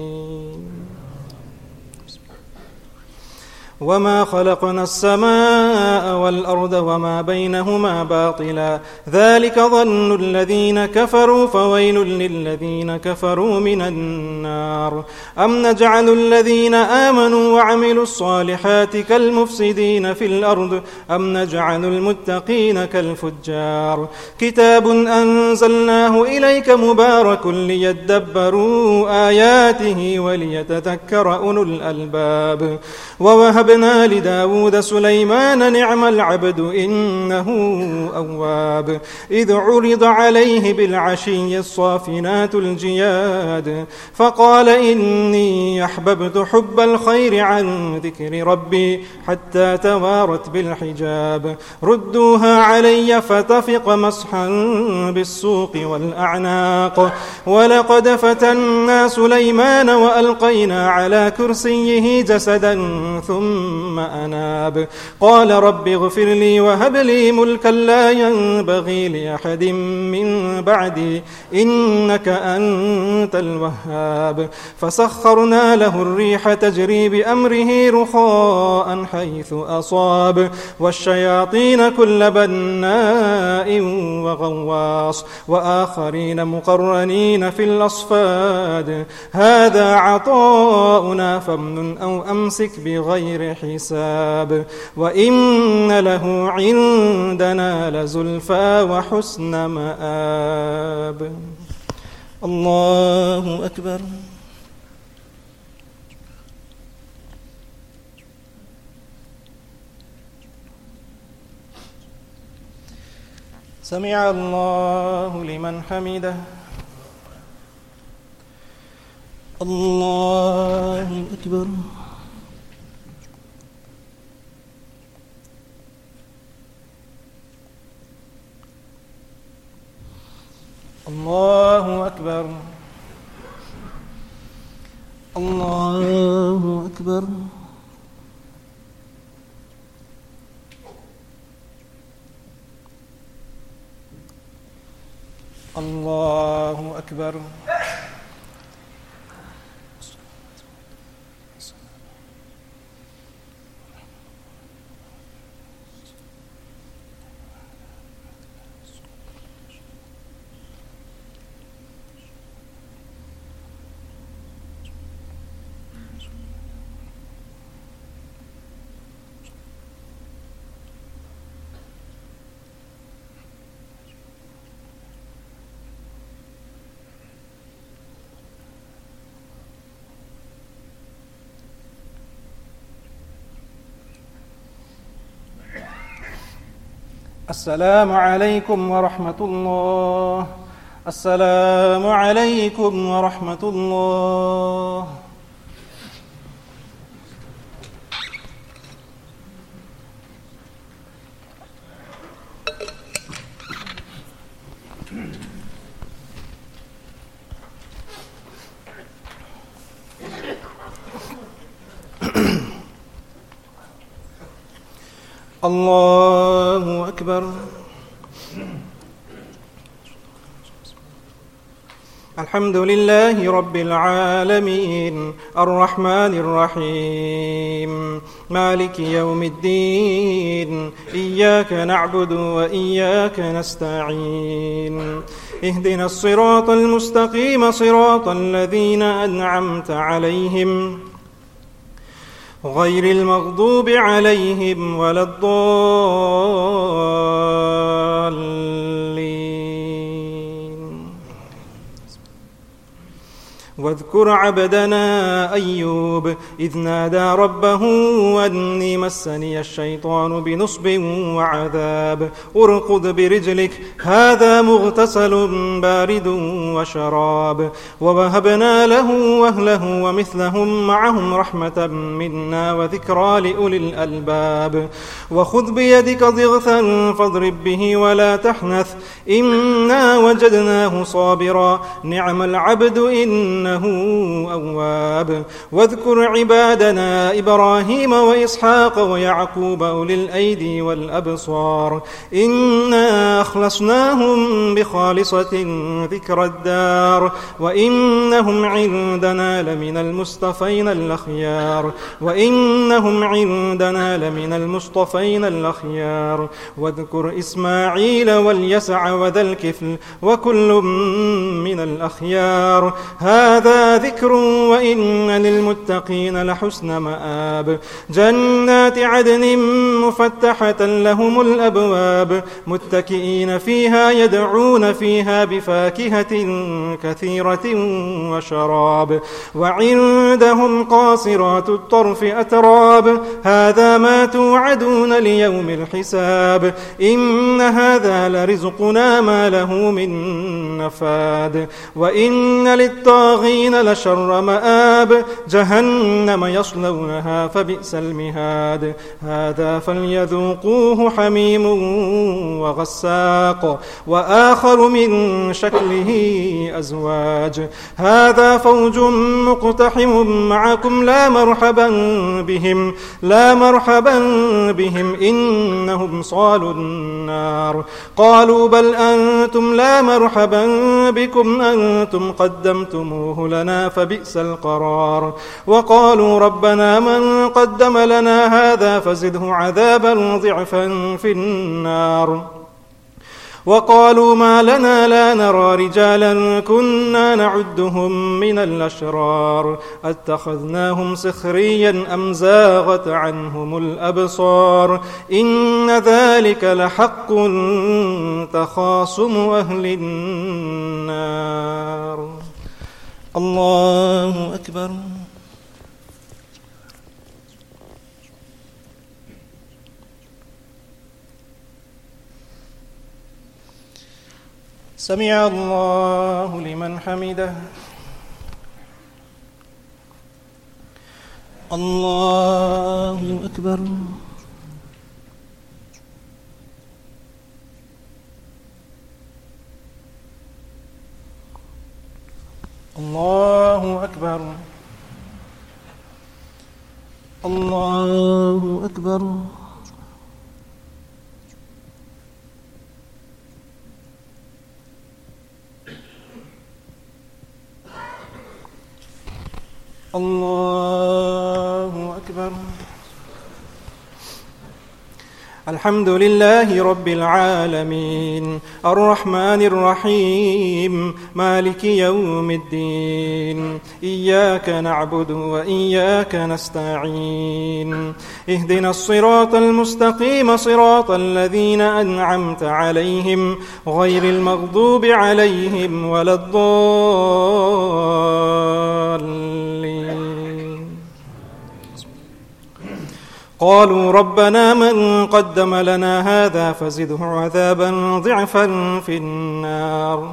وما خلقنا السماء والأرض وما بينهما باطلا ذلك ظن الذين كفروا فويل للذين كفروا من النار. أم نجعل الذين آمنوا وعملوا الصالحات كالمفسدين في الأرض أم نجعل المتقين كالفجار. كتاب أنزلناه إليك مبارك ليدبروا آياته وليتذكر أولو الألباب. ووهبنا لداود سليمان نعم العبد إنه أواب. إذ عرض عليه بالعشي الصافنات الجياد فقال إني أحببت حب الخير عن ذكر ربي حتى توارت بالحجاب. ردوها علي فتفق مسحا بالسوق والأعناق. ولقد فتنا سليمان وألقينا على كرسيه جسدا ثم أناب. قال رب اغفر لي وهب لي ملكا لا ينبغي لأحد من بعدي إنك أنت الوهاب. فسخرنا له الريح تجري بأمره رخاء حيث أصاب والشياطين كل بناء وغواص وآخرين مقرنين في الأصفاد. هذا عطاؤنا فامنن أو أمسك بغير حساب. وإن له عندنا لزلفى وحسن مآب. الله أكبر. سمع الله لمن حمده. الله أكبر. الله أكبر. الله أكبر. الله أكبر. السلام عليكم ورحمة الله. السلام عليكم ورحمة الله. الله أكبر. الحمد لله رب العالمين الرحمن الرحيم مالك يوم الدين إياك نعبد وإياك نستعين اهدنا الصراط المستقيم صراط الذين أنعمت عليهم غير المغضوب عليهم ولا الضالين. واذكر عبدنا أيوب إذ نادى ربه أني مسني الشيطان بنصب وعذاب اركض برجلك هذا مغتسل بارد وشراب ووهبنا له أهله ومثلهم معهم رحمة منا وذكرى لأولي الألباب. وخذ بيدك ضغثا فاضرب به ولا تحنث إنا وجدناه صابرا نعم العبد إنه أواب. واذكر عبادنا إبراهيم وإسحاق ويعقوب أولي الأيدي والأبصار إنا أخلصناهم بخالصة ذكر الدار وإنهم عندنا لمن المصطفين الأخيار واذكر إسماعيل واليسع وذا الكفل وكل من الأخيار هذا ذكر وإن للمتقين لحسن مآب. جنات عدن مفتحة لهم الأبواب متكئين فيها يدعون فيها بفاكهة كثيرة وشراب وعندهم قاصرات الطرف أتراب هذا ما توعدون ليوم الحساب إن هذا لرزقنا ما له من نفاد. وإن للطاغين لشر مآب جهنم يصلونها فبئس المهاد هذا فليذوقوه حميم وغساق وآخر من شكله أزواج هذا فوج مقتحم معكم لا مرحبا بهم إنهم صالوا النار قالوا بل أنتم لا مرحبا بكم أنتم قدمتموه لنا فبئس القرار. وقالوا ربنا من قدم لنا هذا فزده عذابا ضعفا في النار. وقالوا ما لنا لا نرى رجالا كنا نعدهم من الأشرار اتخذناهم سخريا أم زاغت عنهم الأبصار إن ذلك لحق تخاصم أهل النار. الله أكبر. سمع الله لمن حمده. الله أكبر. الله أكبر. الله أكبر. الله أكبر. الحمد لله رب العالمين الرحمن الرحيم مالك يوم الدين إياك نعبد وإياك نستعين اهدنا الصراط المستقيم صراط الذين أنعمت عليهم غير المغضوب عليهم ولا الضالين. قالوا ربنا من قدم لنا هذا فزده عذابا ضعفا في النار.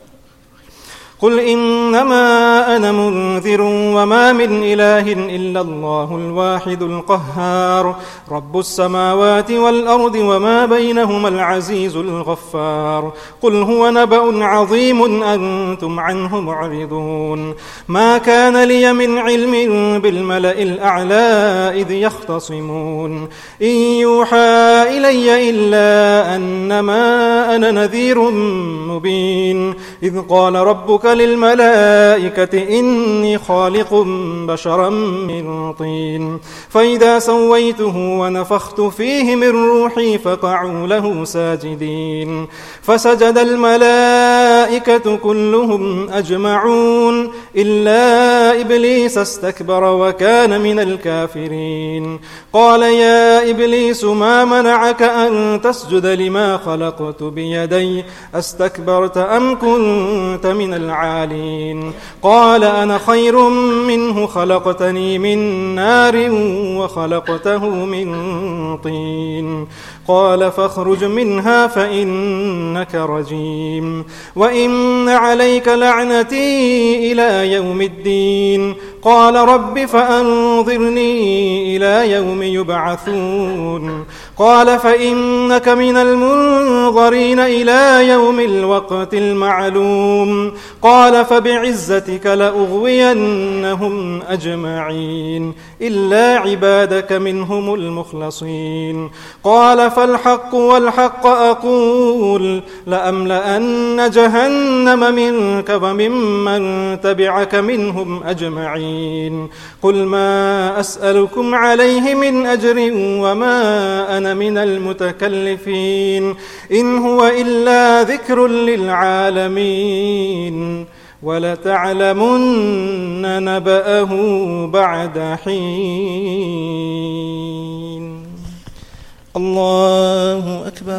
قل إنما أنا منذر وما من إله إلا الله الواحد القهار رب السماوات والأرض وما بينهما العزيز الغفار. قل هو نبأ عظيم أنتم عنه معرضون. ما كان لي من علم بالملأ الأعلى إذ يختصمون إن يوحى إلي إلا أنما أنا نذير مبين. إذ قال ربك للملائكة إني خالق بشرا من طين فإذا سويته ونفخت فيه من روحي فقعوا له ساجدين. فسجد الملائكة كلهم أجمعون إلا إبليس استكبر وكان من الكافرين. قال يا إبليس ما منعك أن تسجد لما خلقت بيدي أستكبرت أم كنت من العالين. قال أنا خير منه خلقتني من نار وخلقته من طين. قال فاخرج منها فإنك رجيم وإن عليك لعنتي إلى يوم الدين. قال رب فأنظرني إلى يوم يبعثون. قال فإنك من المنظرين إلى يوم الوقت المعلوم. قال فبعزتك لأغوينهم أجمعين إلا عبادك منهم المخلصين. قال فالحق والحق أقول لأملأن جهنم منك وممن تبعك منهم أجمعين. قل ما أسألكم عليه من أجر وما أنا من المتكلفين إن هو إلا ذكر للعالمين ولتعلمن نبأه بعد حين. الله أكبر.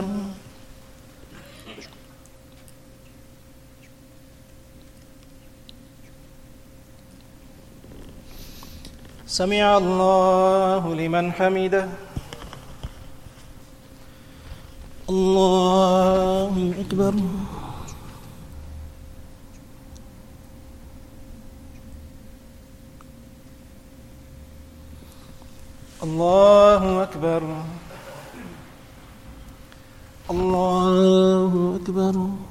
سمع الله لمن حمده. الله أكبر. الله أكبر. الله أكبر.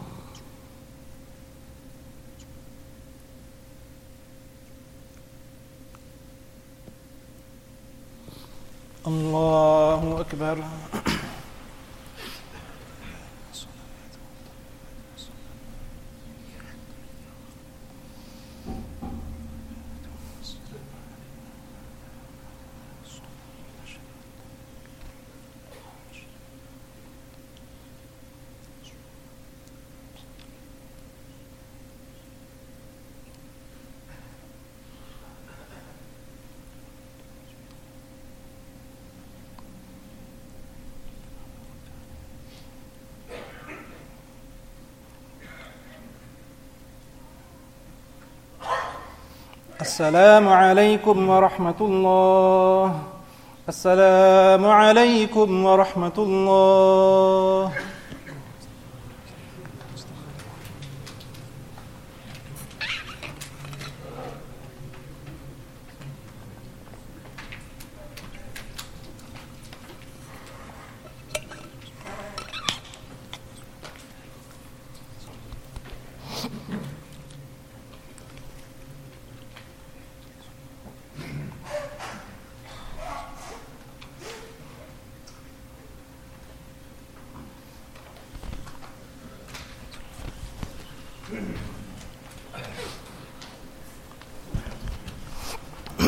الله أكبر. السلام عليكم ورحمة الله. السلام عليكم ورحمة الله.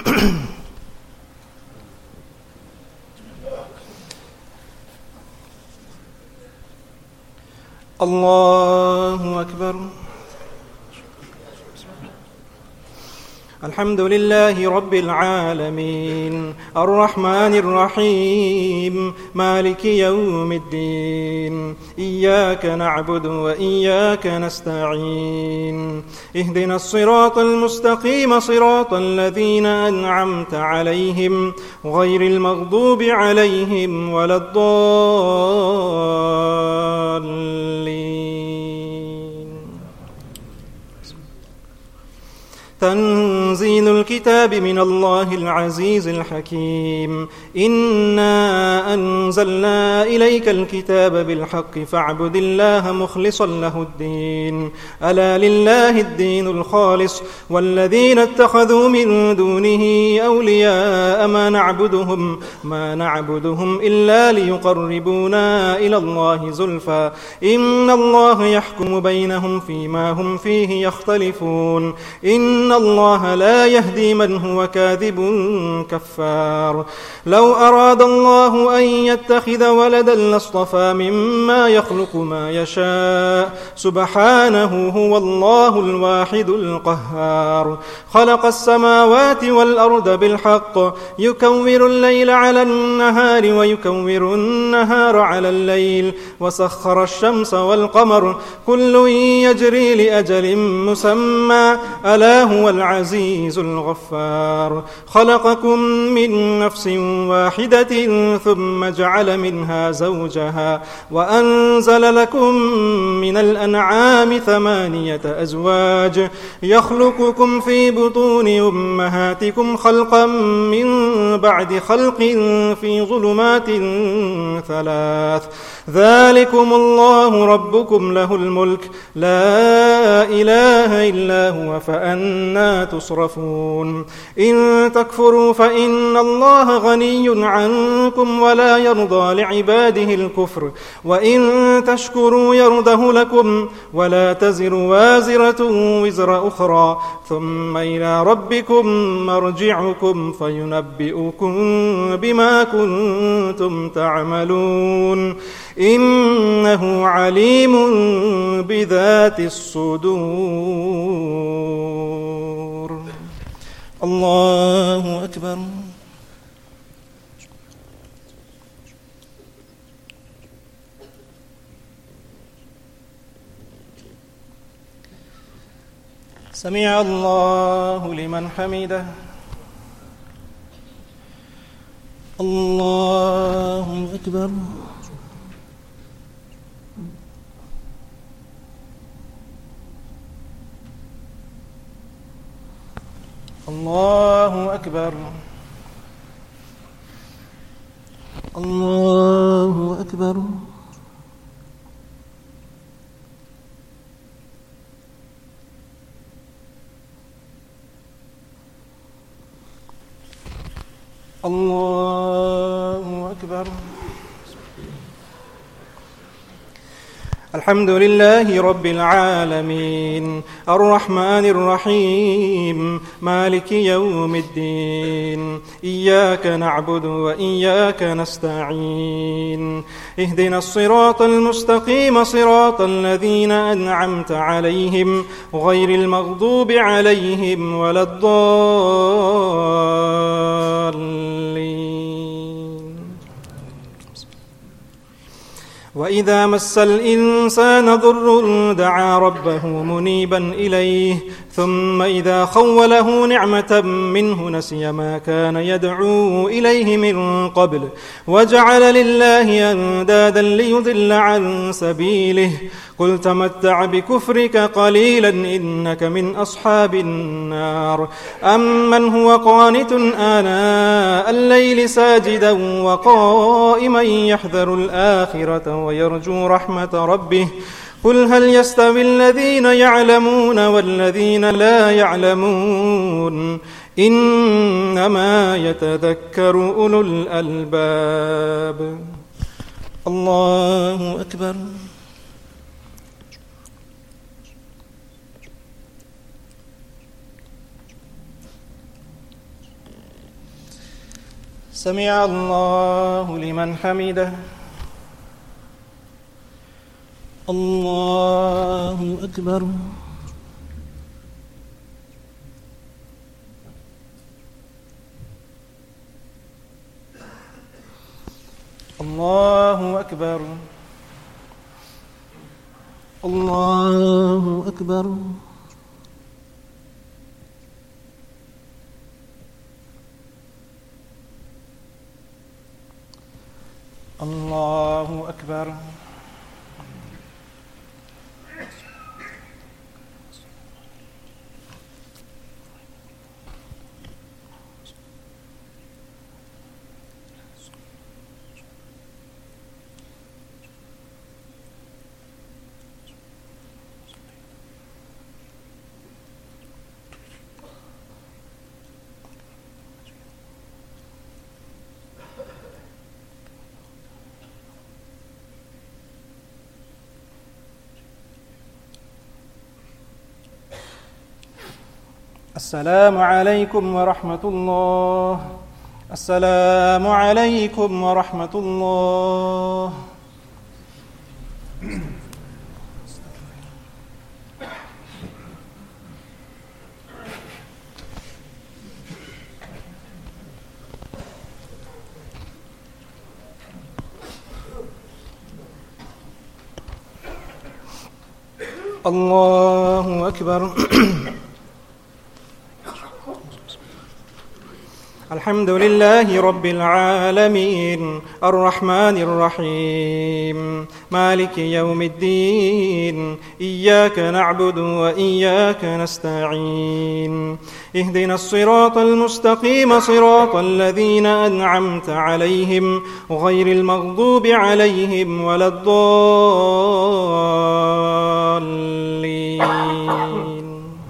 الله أكبر. الحمد لله رب العالمين الرحمن الرحيم مالك يوم الدين إياك نعبد وإياك نستعين اهدنا الصراط المستقيم صراط الذين أنعمت عليهم غير المغضوب عليهم ولا الضالين. تنزيل الكتاب من الله العزيز الحكيم. إنا أنزلنا إليك الكتاب بالحق فاعبد الله مخلصا له الدين ألا لله الدين الخالص والذين اتخذوا من دونه أولياء ما نعبدهم إلا ليقربونا إلى الله زلفى إن الله يحكم بينهم فيما هم فيه يختلفون إن الله لا يهدي من هو كاذب كفار. لو أراد الله أن يتخذ ولدا لاصطفى مما يخلق ما يشاء سبحانه هو الله الواحد القهار. خلق السماوات والأرض بالحق يكور الليل على النهار ويكور النهار على الليل وسخر الشمس والقمر كل يجري لأجل مسمى ألا هو العزيز الغفار. خلقكم من نفس واحدة ثم جعل منها زوجها وأنزل لكم من الأنعام 8 أزواج يخلقكم في بطون أمهاتكم خلقا من بعد خلق في ظلمات 3 ذلكم الله ربكم له الملك لا إله إلا هو فأنى تصرفون. إن تكفروا فإن الله غني عنكم ولا يرضى لعباده الكفر وإن تشكروا يرضه لكم ولا تزر وازرة وزر أخرى ثم إلى ربكم مرجعكم فينبئكم بما كنتم تعملون إنه عليم بذات الصدور. الله أكبر. سمع الله لمن حمده. الله أكبر. الله أكبر. الله أكبر. الله أكبر. الحمد لله رب العالمين الرحمن الرحيم مالك يوم الدين إياك نعبد وإياك نستعين اهدنا الصراط المستقيم صراط الذين أنعمت عليهم غير المغضوب عليهم ولا الضالين. وإذا مس الإنسان ضر دعا ربه منيبا إليه ثم إذا خوله نعمة منه نسي ما كان يدعو إليه من قبل وجعل لله أندادا ليضل عن سبيله قل تمتع بكفرك قليلا إنك من أصحاب النار. أمن هو قانت آناء الليل ساجدا وقائما يحذر الآخرة ويرجو رحمة ربه قل هل يستوي الذين يعلمون والذين لا يعلمون إنما يتذكر أولو الألباب. الله أكبر. سمع الله لمن حمده. الله أكبر. الله أكبر. الله أكبر. الله أكبر. السلام عليكم ورحمة الله. السلام عليكم ورحمة الله. الله أكبر. الحمد لله رب العالمين الرحمن الرحيم مالك يوم الدين إياك نعبد وإياك نستعين اهدنا الصراط المستقيم صراط الذين أنعمت عليهم غير المغضوب عليهم ولا الضالين.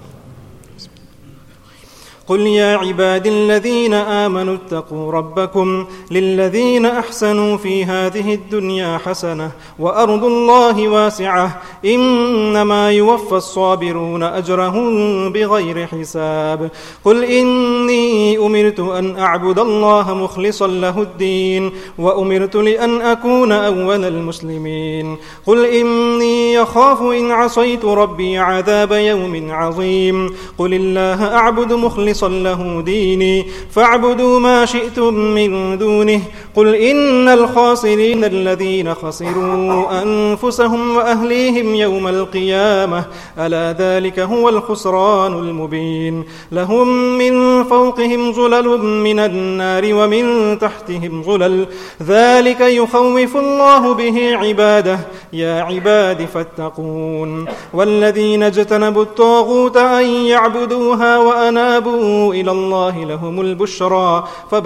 قل يا عبادي الذين آمنوا اتقوا ربكم للذين أحسنوا في هذه الدنيا حسنة وأرض الله واسعة إنما يوفى الصابرون أجرهم بغير حساب. قل إني أمرت أن أعبد الله مخلصا له الدين وأمرت لأن أكون أول المسلمين. قل إني أخاف إن عصيت ربي عذاب يوم عظيم. قل الله أعبد مخلصا له ديني فاعبدوا ما شئتم من دونه. قل إن الخاسرين الذين خسروا أنفسهم وأهليهم يوم القيامة ألا ذلك هو الخسران المبين. لهم من فوقهم ظلل من النار ومن تحتهم ظلل ذلك يخوف الله به عباده يا عباد فاتقون. والذين اجتنبوا الطاغوت أن يعبدوها وأنابوا إلى الله لهم البشرى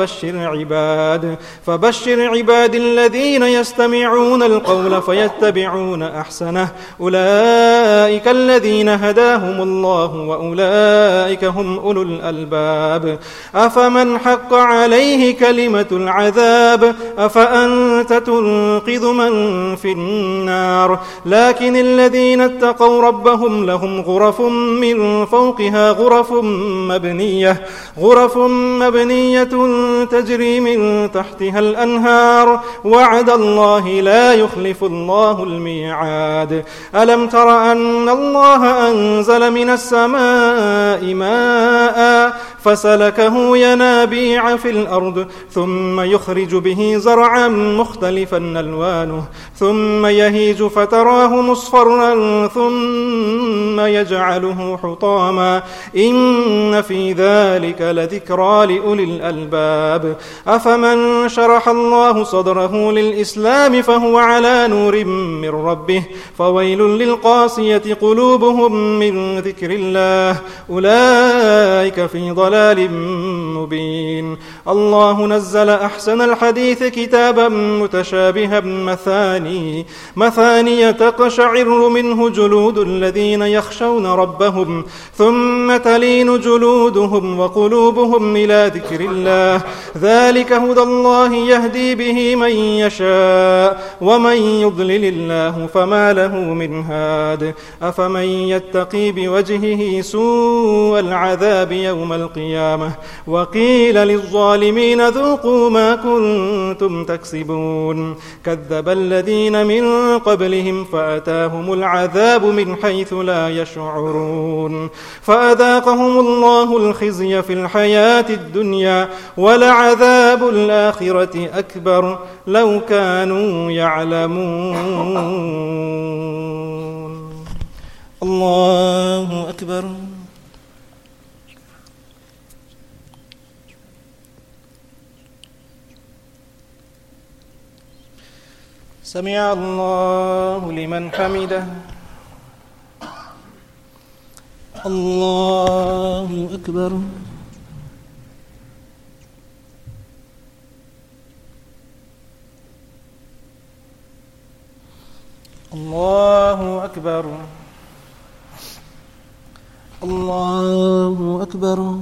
فبشر عباد الذين يستمعون القول فيتبعون أحسنه أولئك الذين هداهم الله وأولئك هم أولو الألباب. أفمن حق عليه كلمة العذاب أفأنت تنقذ من في النار. لكن الذين اتقوا ربهم لهم غرف من فوقها غرف مبنية تجري من تحتها الأنهار وعد الله لا يخلف الله الميعاد. ألم تر أن الله أنزل من السماء ماء فسلكه ينابيع في الأرض ثم يخرج به زرعا مختلفا ألوانه ثم يهيج فتراه مصفرا ثم يجعله حطاما إن في ذلك لذكرى لأولي الألباب. أفمن شرح الله صدره للإسلام فهو على نور من ربه فويل للقاسية قلوبهم من ذكر الله أولئك في ضلال مبين. الله نزل أحسن الحديث كتابا متشابها مثاني تقشعر منه جلود الذين يخشون ربهم ثم تلين جلودهم صدورهم وقلوبهم إلى ذكر الله، ذلك هدى الله يهدي به من يشاء، ومن يضلل الله فما له من هاد. أفمن يتقي بوجهه سوء العذاب يوم القيامة وقيل للظالمين ذوقوا ما كنتم تكسبون. كذب الذين من قبلهم فأتاهم العذاب من حيث لا يشعرون، فأذاقهم الله الخزي في الحياة الدنيا ولعذاب الآخرة أكبر لو كانوا يعلمون. الله أكبر. سمع الله لمن حمده. الله أكبر. الله أكبر. الله أكبر.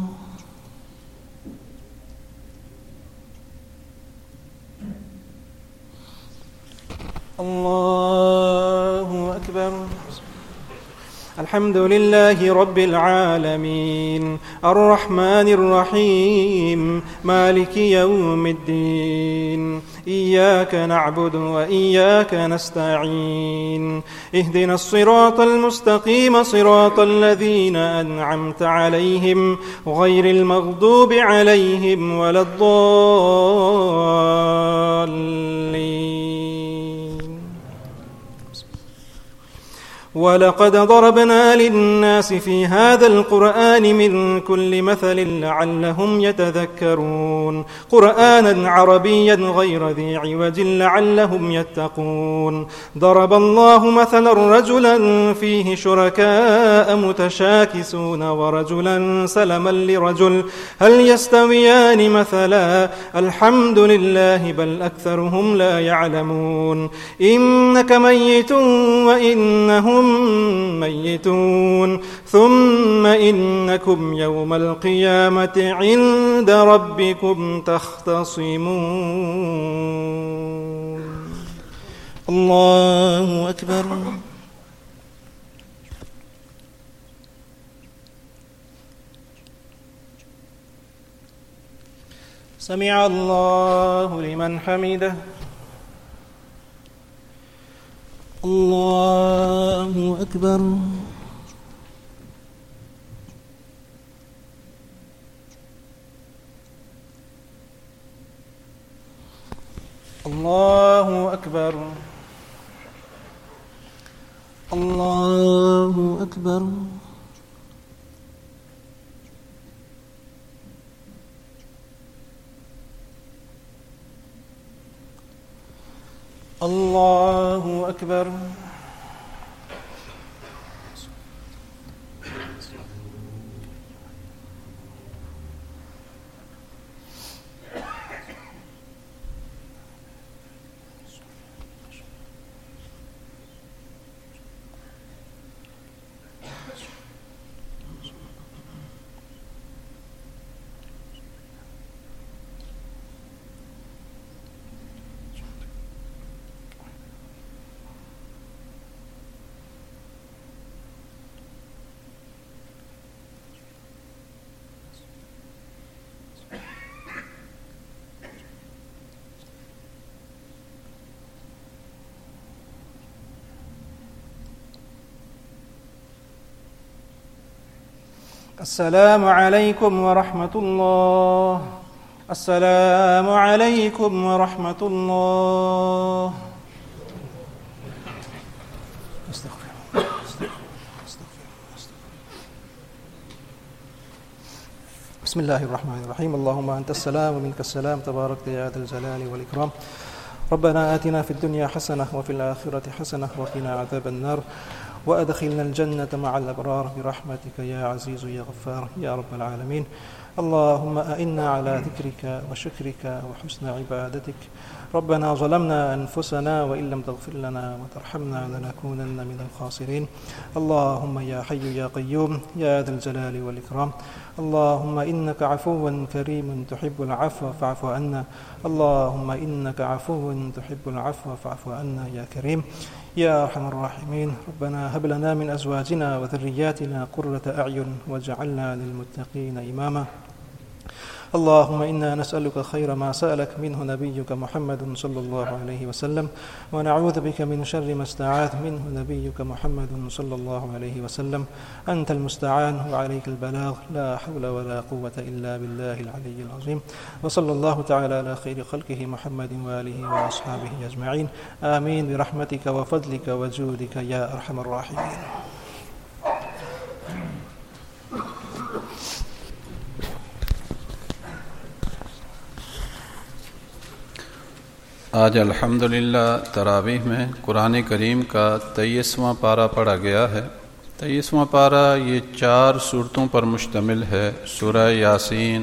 الله أكبر. الحمد لله رب العالمين الرحمن الرحيم مالك يوم الدين، إياك نعبد وإياك نستعين، اهدنا الصراط المستقيم صراط الذين أنعمت عليهم غير المغضوب عليهم ولا الضالين. ولقد ضربنا للناس في هذا القرآن من كل مثل لعلهم يتذكرون، قرآنا عربيا غير ذي عوج لعلهم يتقون. ضرب الله مثلا رجلا فيه شركاء متشاكسون ورجلا سلما لرجل هل يستويان مثلا الحمد لله بل أكثرهم لا يعلمون. إنك ميت وإنهم ميتون ثم إنكم يوم القيامة عند ربكم تختصمون. الله أكبر. سمع الله لمن حمده. الله أكبر. الله أكبر. الله أكبر. الله أكبر. السلام عليكم ورحمة الله. السلام عليكم ورحمة الله. بسم الله الرحمن الرحيم. اللهم أنت السلام ومنك السلام تباركت يا ذا الجلال والإكرام. ربنا آتنا في الدنيا حسنة وفي الآخرة حسنة وقنا عذاب النار وأدخلنا الجنة مع الأبرار برحمتك يا عزيز يا غفار يا رب العالمين. اللهم أئنا على ذكرك وشكرك وحسن عبادتك ربنا ظلمنا أنفسنا وإن لم تغفر لنا وترحمنا لنكونن من الخاسرين. اللهم يا حي يا قيوم يا ذا الجلال والإكرام، اللهم إنك عفو كريم تحب العفو فاعف عنا، اللهم إنك عفو تحب العفو فاعف عنا يا كريم يا أرحم الراحمين. ربنا هب لنا من أزواجنا وذرياتنا قرة أعين واجعلنا للمتقين إماما. اللهم إنا نسألك خير ما سألك منه نبيك محمد صلى الله عليه وسلم، ونعوذ بك من شر ما استعاذ منه نبيك محمد صلى الله عليه وسلم. أنت المستعان وعليك البلاغ، لا حول ولا قوة إلا بالله العلي العظيم. وصلى الله تعالى على خير خلقه محمد وآله وأصحابه أجمعين. آمين برحمتك وفضلك وجودك يا أرحم الراحمين. آج الحمدللہ تراویح میں قرآن کریم کا 23واں پارہ پڑھا گیا ہے۔ 23واں پارہ یہ 4 صورتوں پر مشتمل ہے، سورہ یاسین،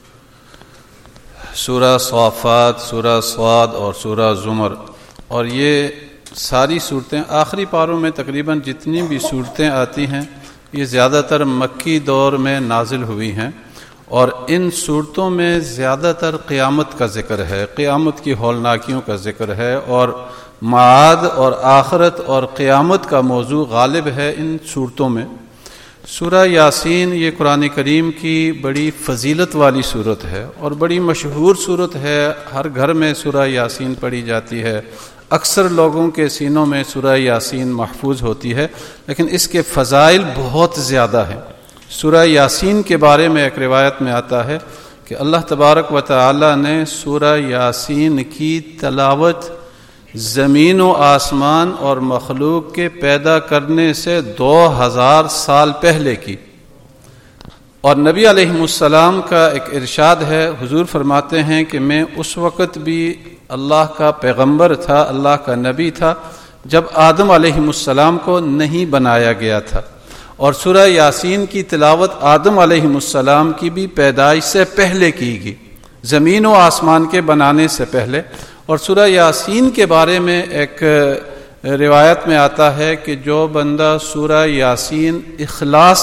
سورہ صافات، سورہ صاد اور سورہ زمر، اور یہ ساری صورتیں آخری پاروں میں تقریباً جتنی بھی صورتیں آتی ہیں یہ زیادہ تر مکی دور میں نازل ہوئی ہیں، اور ان صورتوں میں زیادہ تر قیامت کا ذکر ہے، قیامت کی ہولناکیوں کا ذکر ہے، اور معاد اور آخرت اور قیامت کا موضوع غالب ہے ان صورتوں میں۔ سورہ یاسین یہ قرآن کریم کی بڑی فضیلت والی صورت ہے اور بڑی مشہور صورت ہے، ہر گھر میں سورہ یاسین پڑھی جاتی ہے، اکثر لوگوں کے سینوں میں سورہ یاسین محفوظ ہوتی ہے، لیکن اس کے فضائل بہت زیادہ ہیں۔ سورہ یاسین کے بارے میں ایک روایت میں آتا ہے کہ اللہ تبارک و تعالی نے سورہ یاسین کی تلاوت زمین و آسمان اور مخلوق کے پیدا کرنے سے 2000 سال پہلے کی، اور نبی علیہ السلام کا ایک ارشاد ہے، حضور فرماتے ہیں کہ میں اس وقت بھی اللہ کا پیغمبر تھا، اللہ کا نبی تھا، جب آدم علیہ السلام کو نہیں بنایا گیا تھا، اور سورہ یاسین کی تلاوت آدم علیہ السلام کی بھی پیدائش سے پہلے کی گئی، زمین و آسمان کے بنانے سے پہلے۔ اور سورہ یاسین کے بارے میں ایک روایت میں آتا ہے کہ جو بندہ سورہ یاسین اخلاص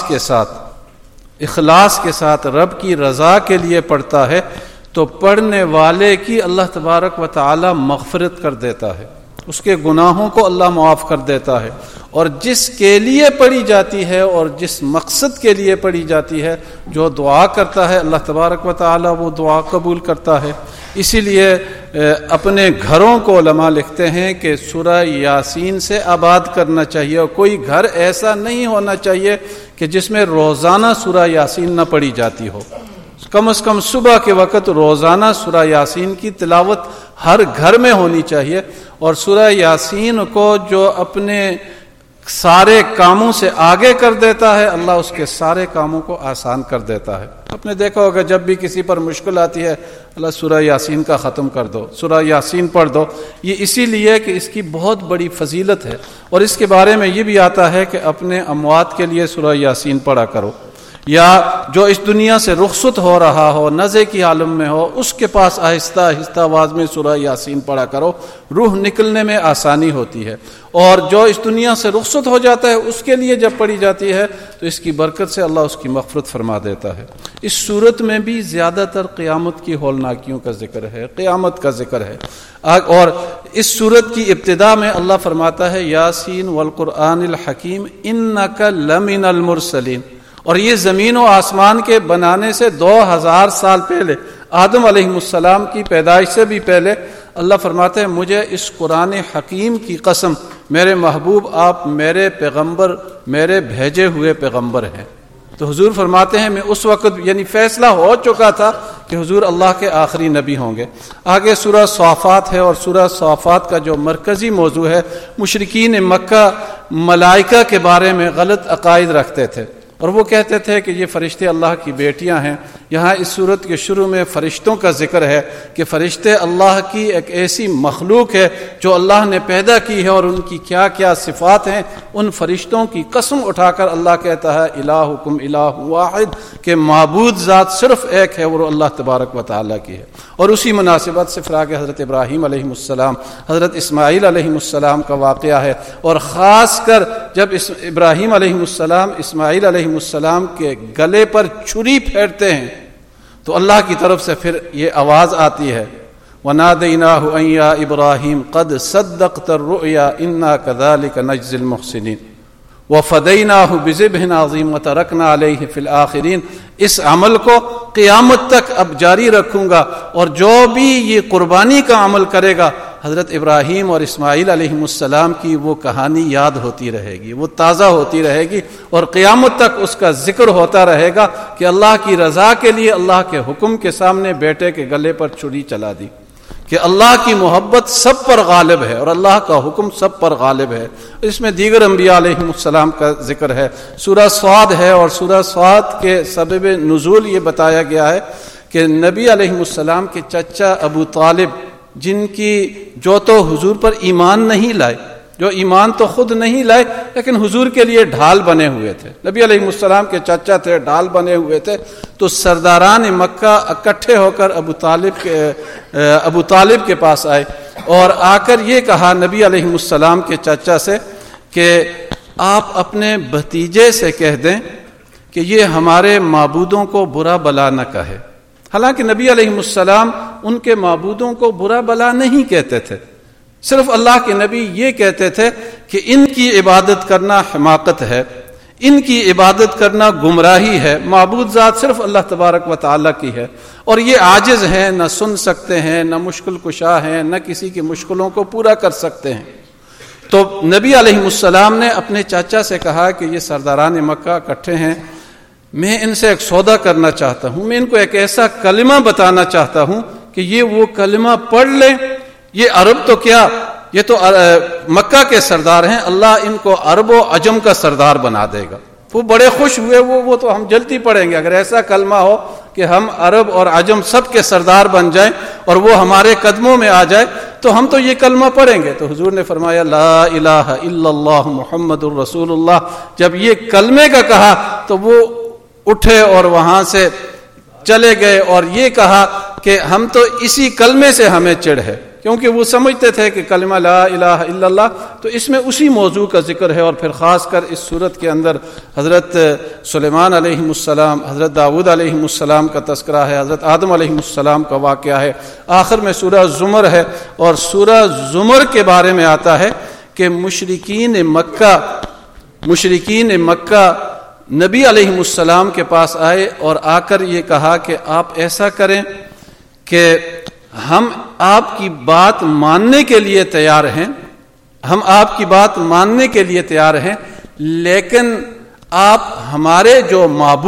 کے ساتھ رب کی رضا کے لیے پڑھتا ہے تو پڑھنے والے کی اللہ تبارک و تعالی مغفرت کر دیتا ہے، اس کے گناہوں کو اللہ معاف کر دیتا ہے، اور جس کے لیے پڑھی جاتی ہے اور جس مقصد کے لیے پڑھی جاتی ہے، جو دعا کرتا ہے اللہ تبارک و تعالی وہ دعا قبول کرتا ہے۔ اسی لیے اپنے گھروں کو علماء لکھتے ہیں کہ سورہ یاسین سے آباد کرنا چاہیے، اور کوئی گھر ایسا نہیں ہونا چاہیے کہ جس میں روزانہ سورہ یاسین نہ پڑھی جاتی ہو۔ کم از کم صبح کے وقت روزانہ سورہ یاسین کی تلاوت ہر گھر میں ہونی چاہیے، اور سورہ یاسین کو جو اپنے سارے کاموں سے آگے کر دیتا ہے اللہ اس کے سارے کاموں کو آسان کر دیتا ہے۔ آپ نے دیکھا ہوگا جب بھی کسی پر مشکل آتی ہے اللہ سورہ یاسین کا ختم کر دو، سورہ یاسین پڑھ دو، یہ اسی لیے کہ اس کی بہت بڑی فضیلت ہے، اور اس کے بارے میں یہ بھی آتا ہے کہ اپنے اموات کے لیے سورہ یاسین پڑھا کرو، یا جو اس دنیا سے رخصت ہو رہا ہو، نزع کی عالم میں ہو، اس کے پاس آہستہ آہستہ آواز میں سورہ یاسین پڑھا کرو، روح نکلنے میں آسانی ہوتی ہے، اور جو اس دنیا سے رخصت ہو جاتا ہے اس کے لیے جب پڑھی جاتی ہے تو اس کی برکت سے اللہ اس کی مغفرت فرما دیتا ہے۔ اس صورت میں بھی زیادہ تر قیامت کی ہولناکیوں کا ذکر ہے، قیامت کا ذکر ہے، اور اس صورت کی ابتدا میں اللہ فرماتا ہے یاسین والقرآن الحکیم انک لمن المرسلین، اور یہ زمین و آسمان کے بنانے سے 2000 سال پہلے، آدم علیہ السلام کی پیدائش سے بھی پہلے، اللہ فرماتے ہیں مجھے اس قرآن حکیم کی قسم، میرے محبوب آپ میرے پیغمبر، میرے بھیجے ہوئے پیغمبر ہیں۔ تو حضور فرماتے ہیں میں اس وقت یعنی فیصلہ ہو چکا تھا کہ حضور اللہ کے آخری نبی ہوں گے۔ آگے سورہ صافات ہے، اور سورہ صافات کا جو مرکزی موضوع ہے، مشرکین مکہ ملائکہ کے بارے میں غلط عقائد رکھتے تھے، اور وہ کہتے تھے کہ یہ فرشتے اللہ کی بیٹیاں ہیں۔ یہاں اس صورت کے شروع میں فرشتوں کا ذکر ہے کہ فرشتے اللہ کی ایک ایسی مخلوق ہے جو اللہ نے پیدا کی ہے، اور ان کی کیا کیا صفات ہیں، ان فرشتوں کی قسم اٹھا کر اللہ کہتا ہے الہکم الہ واحد، کہ معبود ذات صرف ایک ہے، وہ اللہ تبارک و تعالیٰ کی ہے۔ اور اسی مناسبت سے پھر آگے حضرت ابراہیم علیہ السلام، حضرت اسماعیل علیہ السلام کا واقعہ ہے، اور خاص کر جب ابراہیم علیہ السلام اسماعیل علیہ السلام کے گلے پر چھری پھیرتے ہیں تو اللہ کی طرف سے پھر یہ آواز آتی ہے وَنَادَيْنَاهُ أَن يَا إِبْرَاهِيمُ قَدْ صَدَّقْتَ الرُّؤْيَا إِنَّا كَذَلِكَ نَجْزِي الْمُحْسِنِينَ وَفَدَيْنَاهُ بِذِبْحٍ عَظِيمٍ وَتَرَكْنَا عَلَيْهِ فِي الْآخِرِينَ۔ اس عمل کو قیامت تک اب جاری رکھوں گا، اور جو بھی یہ قربانی کا عمل کرے گا، حضرت ابراہیم اور اسماعیل علیہ السلام کی وہ کہانی یاد ہوتی رہے گی، وہ تازہ ہوتی رہے گی، اور قیامت تک اس کا ذکر ہوتا رہے گا کہ اللہ کی رضا کے لیے اللہ کے حکم کے سامنے بیٹے کے گلے پر چھری چلا دی، کہ اللہ کی محبت سب پر غالب ہے اور اللہ کا حکم سب پر غالب ہے۔ اس میں دیگر انبیاء علیہ السلام کا ذکر ہے، سورہ صاد ہے، اور سورہ صاد کے سبب نزول یہ بتایا گیا ہے کہ نبی علیہ السلام کے چچا ابو طالب، جن کی جو تو حضور پر ایمان نہیں لائے، جو ایمان تو خود نہیں لائے لیکن حضور کے لیے ڈھال بنے ہوئے تھے، نبی علیہ السلام کے چچا تھے، ڈھال بنے ہوئے تھے، تو سرداران مکہ اکٹھے ہو کر ابو طالب کے پاس آئے اور آ کر یہ کہا نبی علیہ السلام کے چچا سے کہ آپ اپنے بھتیجے سے کہہ دیں کہ یہ ہمارے معبودوں کو برا بلا نہ کہے۔ حالانکہ نبی علیہ السلام ان کے معبودوں کو برا بلا نہیں کہتے تھے، صرف اللہ کے نبی یہ کہتے تھے کہ ان کی عبادت کرنا حماقت ہے، ان کی عبادت کرنا گمراہی ہے، معبود ذات صرف اللہ تبارک و تعالیٰ کی ہے، اور یہ عاجز ہیں، نہ سن سکتے ہیں، نہ مشکل کشا ہیں، نہ کسی کی مشکلوں کو پورا کر سکتے ہیں۔ تو نبی علیہ السلام نے اپنے چاچا سے کہا کہ یہ سرداران مکہ اکٹھے ہیں، میں ان سے ایک سودا کرنا چاہتا ہوں، میں ان کو ایک ایسا کلمہ بتانا چاہتا ہوں کہ یہ وہ کلمہ پڑھ لیں۔ یہ عرب تو کیا، یہ تو مکہ کے سردار ہیں، اللہ ان کو عرب و عجم کا سردار بنا دے گا۔ وہ بڑے خوش ہوئے، وہ تو ہم جلدی پڑھیں گے، اگر ایسا کلمہ ہو کہ ہم عرب اور عجم سب کے سردار بن جائیں اور وہ ہمارے قدموں میں آ جائے تو ہم تو یہ کلمہ پڑھیں گے۔ تو حضور نے فرمایا لا الہ الا اللہ محمد الرسول اللہ۔ جب یہ کلمے کا کہا تو وہ اٹھے اور وہاں سے چلے گئے اور یہ کہا کہ ہم تو اسی کلمے سے ہمیں چڑ ہے، کیونکہ وہ سمجھتے تھے کہ کلمہ لا الہ الا اللہ، تو اس میں اسی موضوع کا ذکر ہے۔ اور پھر خاص کر اس صورت کے اندر حضرت سلیمان علیہ السلام، حضرت داؤد علیہ السلام کا تذکرہ ہے، حضرت آدم علیہ السلام کا واقعہ ہے، آخر میں سورہ زمر ہے، اور سورہ زمر کے بارے میں آتا ہے کہ مشرکین مکہ نبی علیہ السلام کے پاس آئے اور آ کر یہ کہا کہ آپ ایسا کریں کہ ہم آپ کی بات ماننے کے لیے تیار ہیں، ہم آپ کی بات ماننے کے لیے تیار ہیں، لیکن آپ ہمارے جو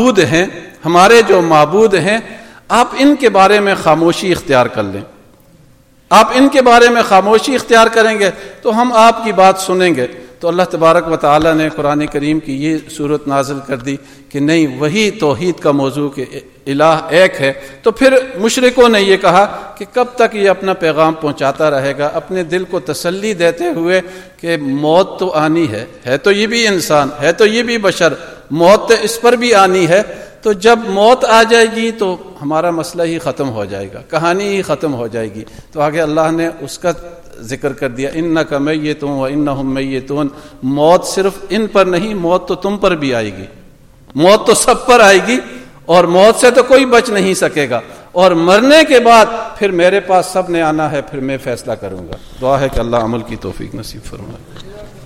معبود ہیں آپ ان کے بارے میں خاموشی اختیار کر لیں، آپ ان کے بارے میں خاموشی اختیار کریں گے تو ہم آپ کی بات سنیں گے۔ تو اللہ تبارک و تعالیٰ نے قرآن کریم کی یہ صورت نازل کر دی کہ نہیں، وہی توحید کا موضوع کہ الہ ایک ہے۔ تو پھر مشرکوں نے یہ کہا کہ کب تک یہ اپنا پیغام پہنچاتا رہے گا، اپنے دل کو تسلی دیتے ہوئے کہ موت تو آنی ہے تو یہ بھی انسان ہے، تو یہ بھی بشر، موت تو اس پر بھی آنی ہے، تو جب موت آ جائے گی تو ہمارا مسئلہ ہی ختم ہو جائے گا، کہانی ہی ختم ہو جائے گی۔ تو آگے اللہ نے اس کا ذکر کر دیا انک میت و انہم میتون، موت صرف ان پر نہیں، موت تو تم پر بھی آئے گی، موت تو سب پر آئے گی، اور موت سے تو کوئی بچ نہیں سکے گا، اور مرنے کے بعد پھر میرے پاس سب نے آنا ہے، پھر میں فیصلہ کروں گا۔ دعا ہے کہ اللہ عمل کی توفیق نصیب فرمائے۔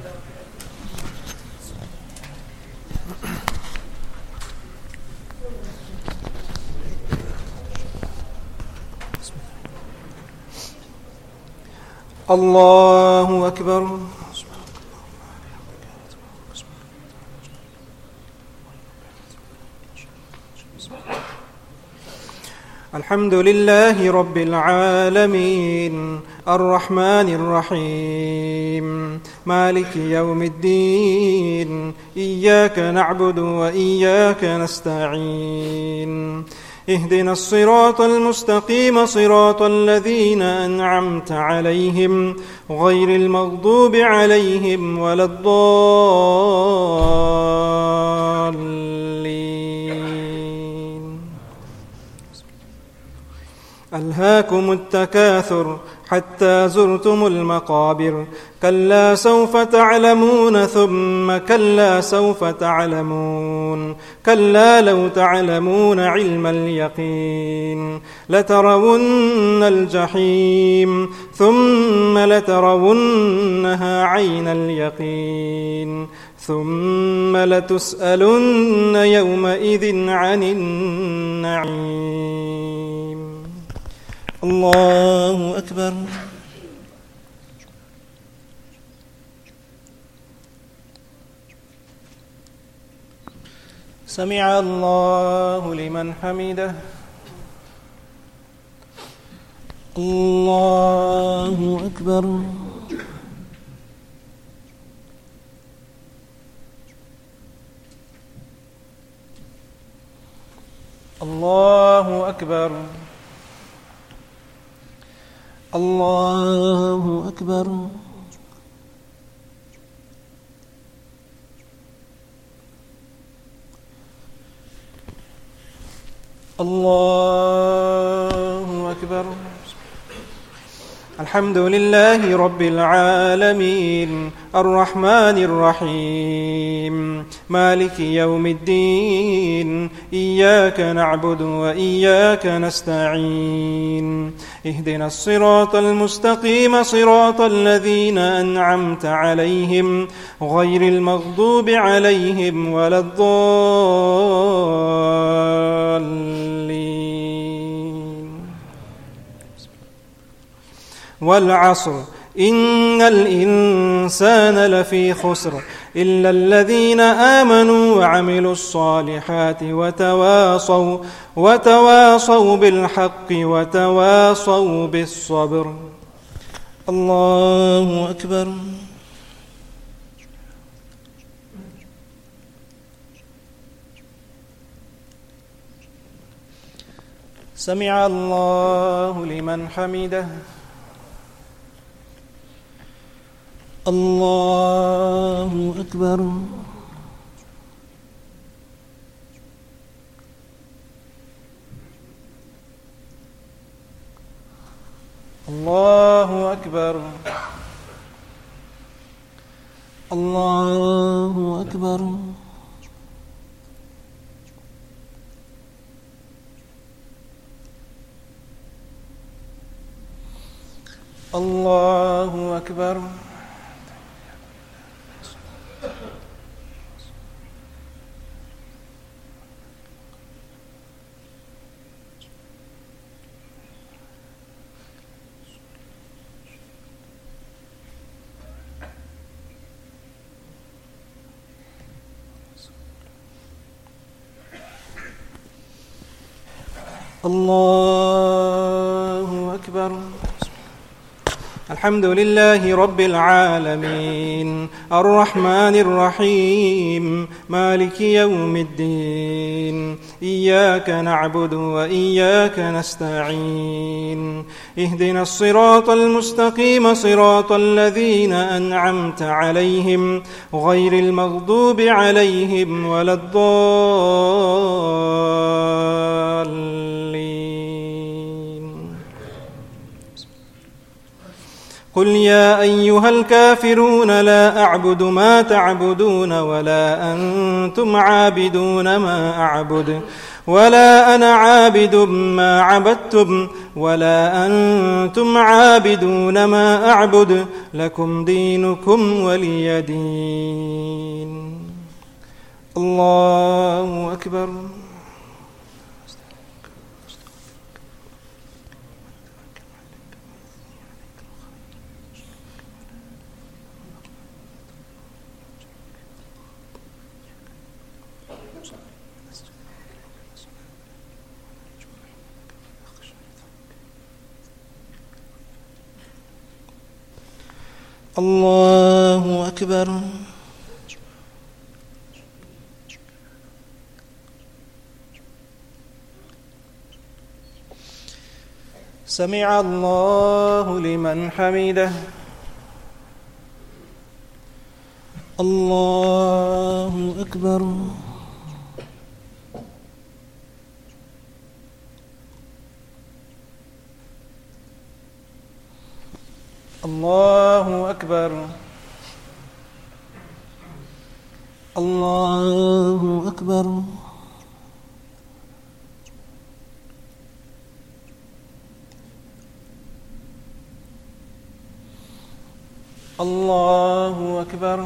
اللہ اکبر۔ الحمد لله رب العالمين الرحمن الرحيم مالك يوم الدين إياك نعبد وإياك نستعين اهدنا الصراط المستقيم صراط الذين أنعمت عليهم غير المغضوب عليهم ولا الضالين. ألهاكم التكاثر حتى زرتم المقابر كلا سوف تعلمون ثم كلا سوف تعلمون كلا لو تعلمون علم اليقين لترون الجحيم ثم لترونها عين اليقين ثم لتسألن يومئذ عن النعيم. الله أكبر. سمع الله لمن حمده. الله أكبر. الله أكبر. الله أكبر. الله أكبر. الحمد لله رب العالمين الرحمن الرحيم مالك يوم الدين إياك نعبد وإياك نستعين اهدنا الصراط المستقيم صراط الذين أنعمت عليهم غير المغضوب عليهم ولا الضالين. والعصر إن الإنسان لفي خسر إلا الذين آمنوا وعملوا الصالحات وتواصوا بالحق وتواصوا بالصبر. الله أكبر. سمع الله لمن حمده. الله أكبر. الله أكبر. الله أكبر. الله أكبر. الله أكبر. الحمد لله رب العالمين الرحمن الرحيم مالك يوم الدين إياك نعبد وإياك نستعين اهدنا الصراط المستقيم صراط الذين أنعمت عليهم غير المغضوب عليهم ولا الضالين. قل يا أيها الكافرون لا أعبد ما تعبدون ولا أنتم عابدون ما أعبد ولا أنا عابد ما عبدتم ولا أنتم عابدون ما أعبد لكم دينكم ولي دين. الله أكبر. الله أكبر. سمع الله لمن حمده. الله أكبر. الله أكبر. الله أكبر. الله أكبر.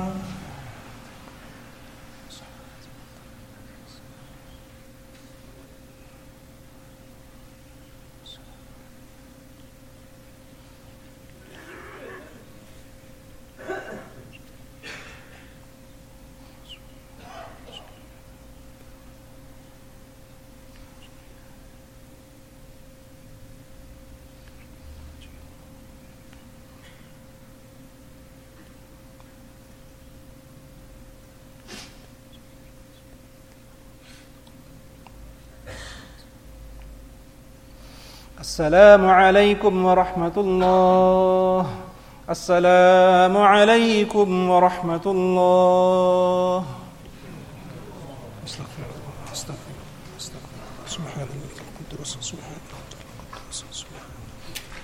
السلام عليكم ورحمة الله. السلام عليكم ورحمة الله. استغفر الله استغفر الله استغفر الله. سبحان الملك القدوس سبحان الله.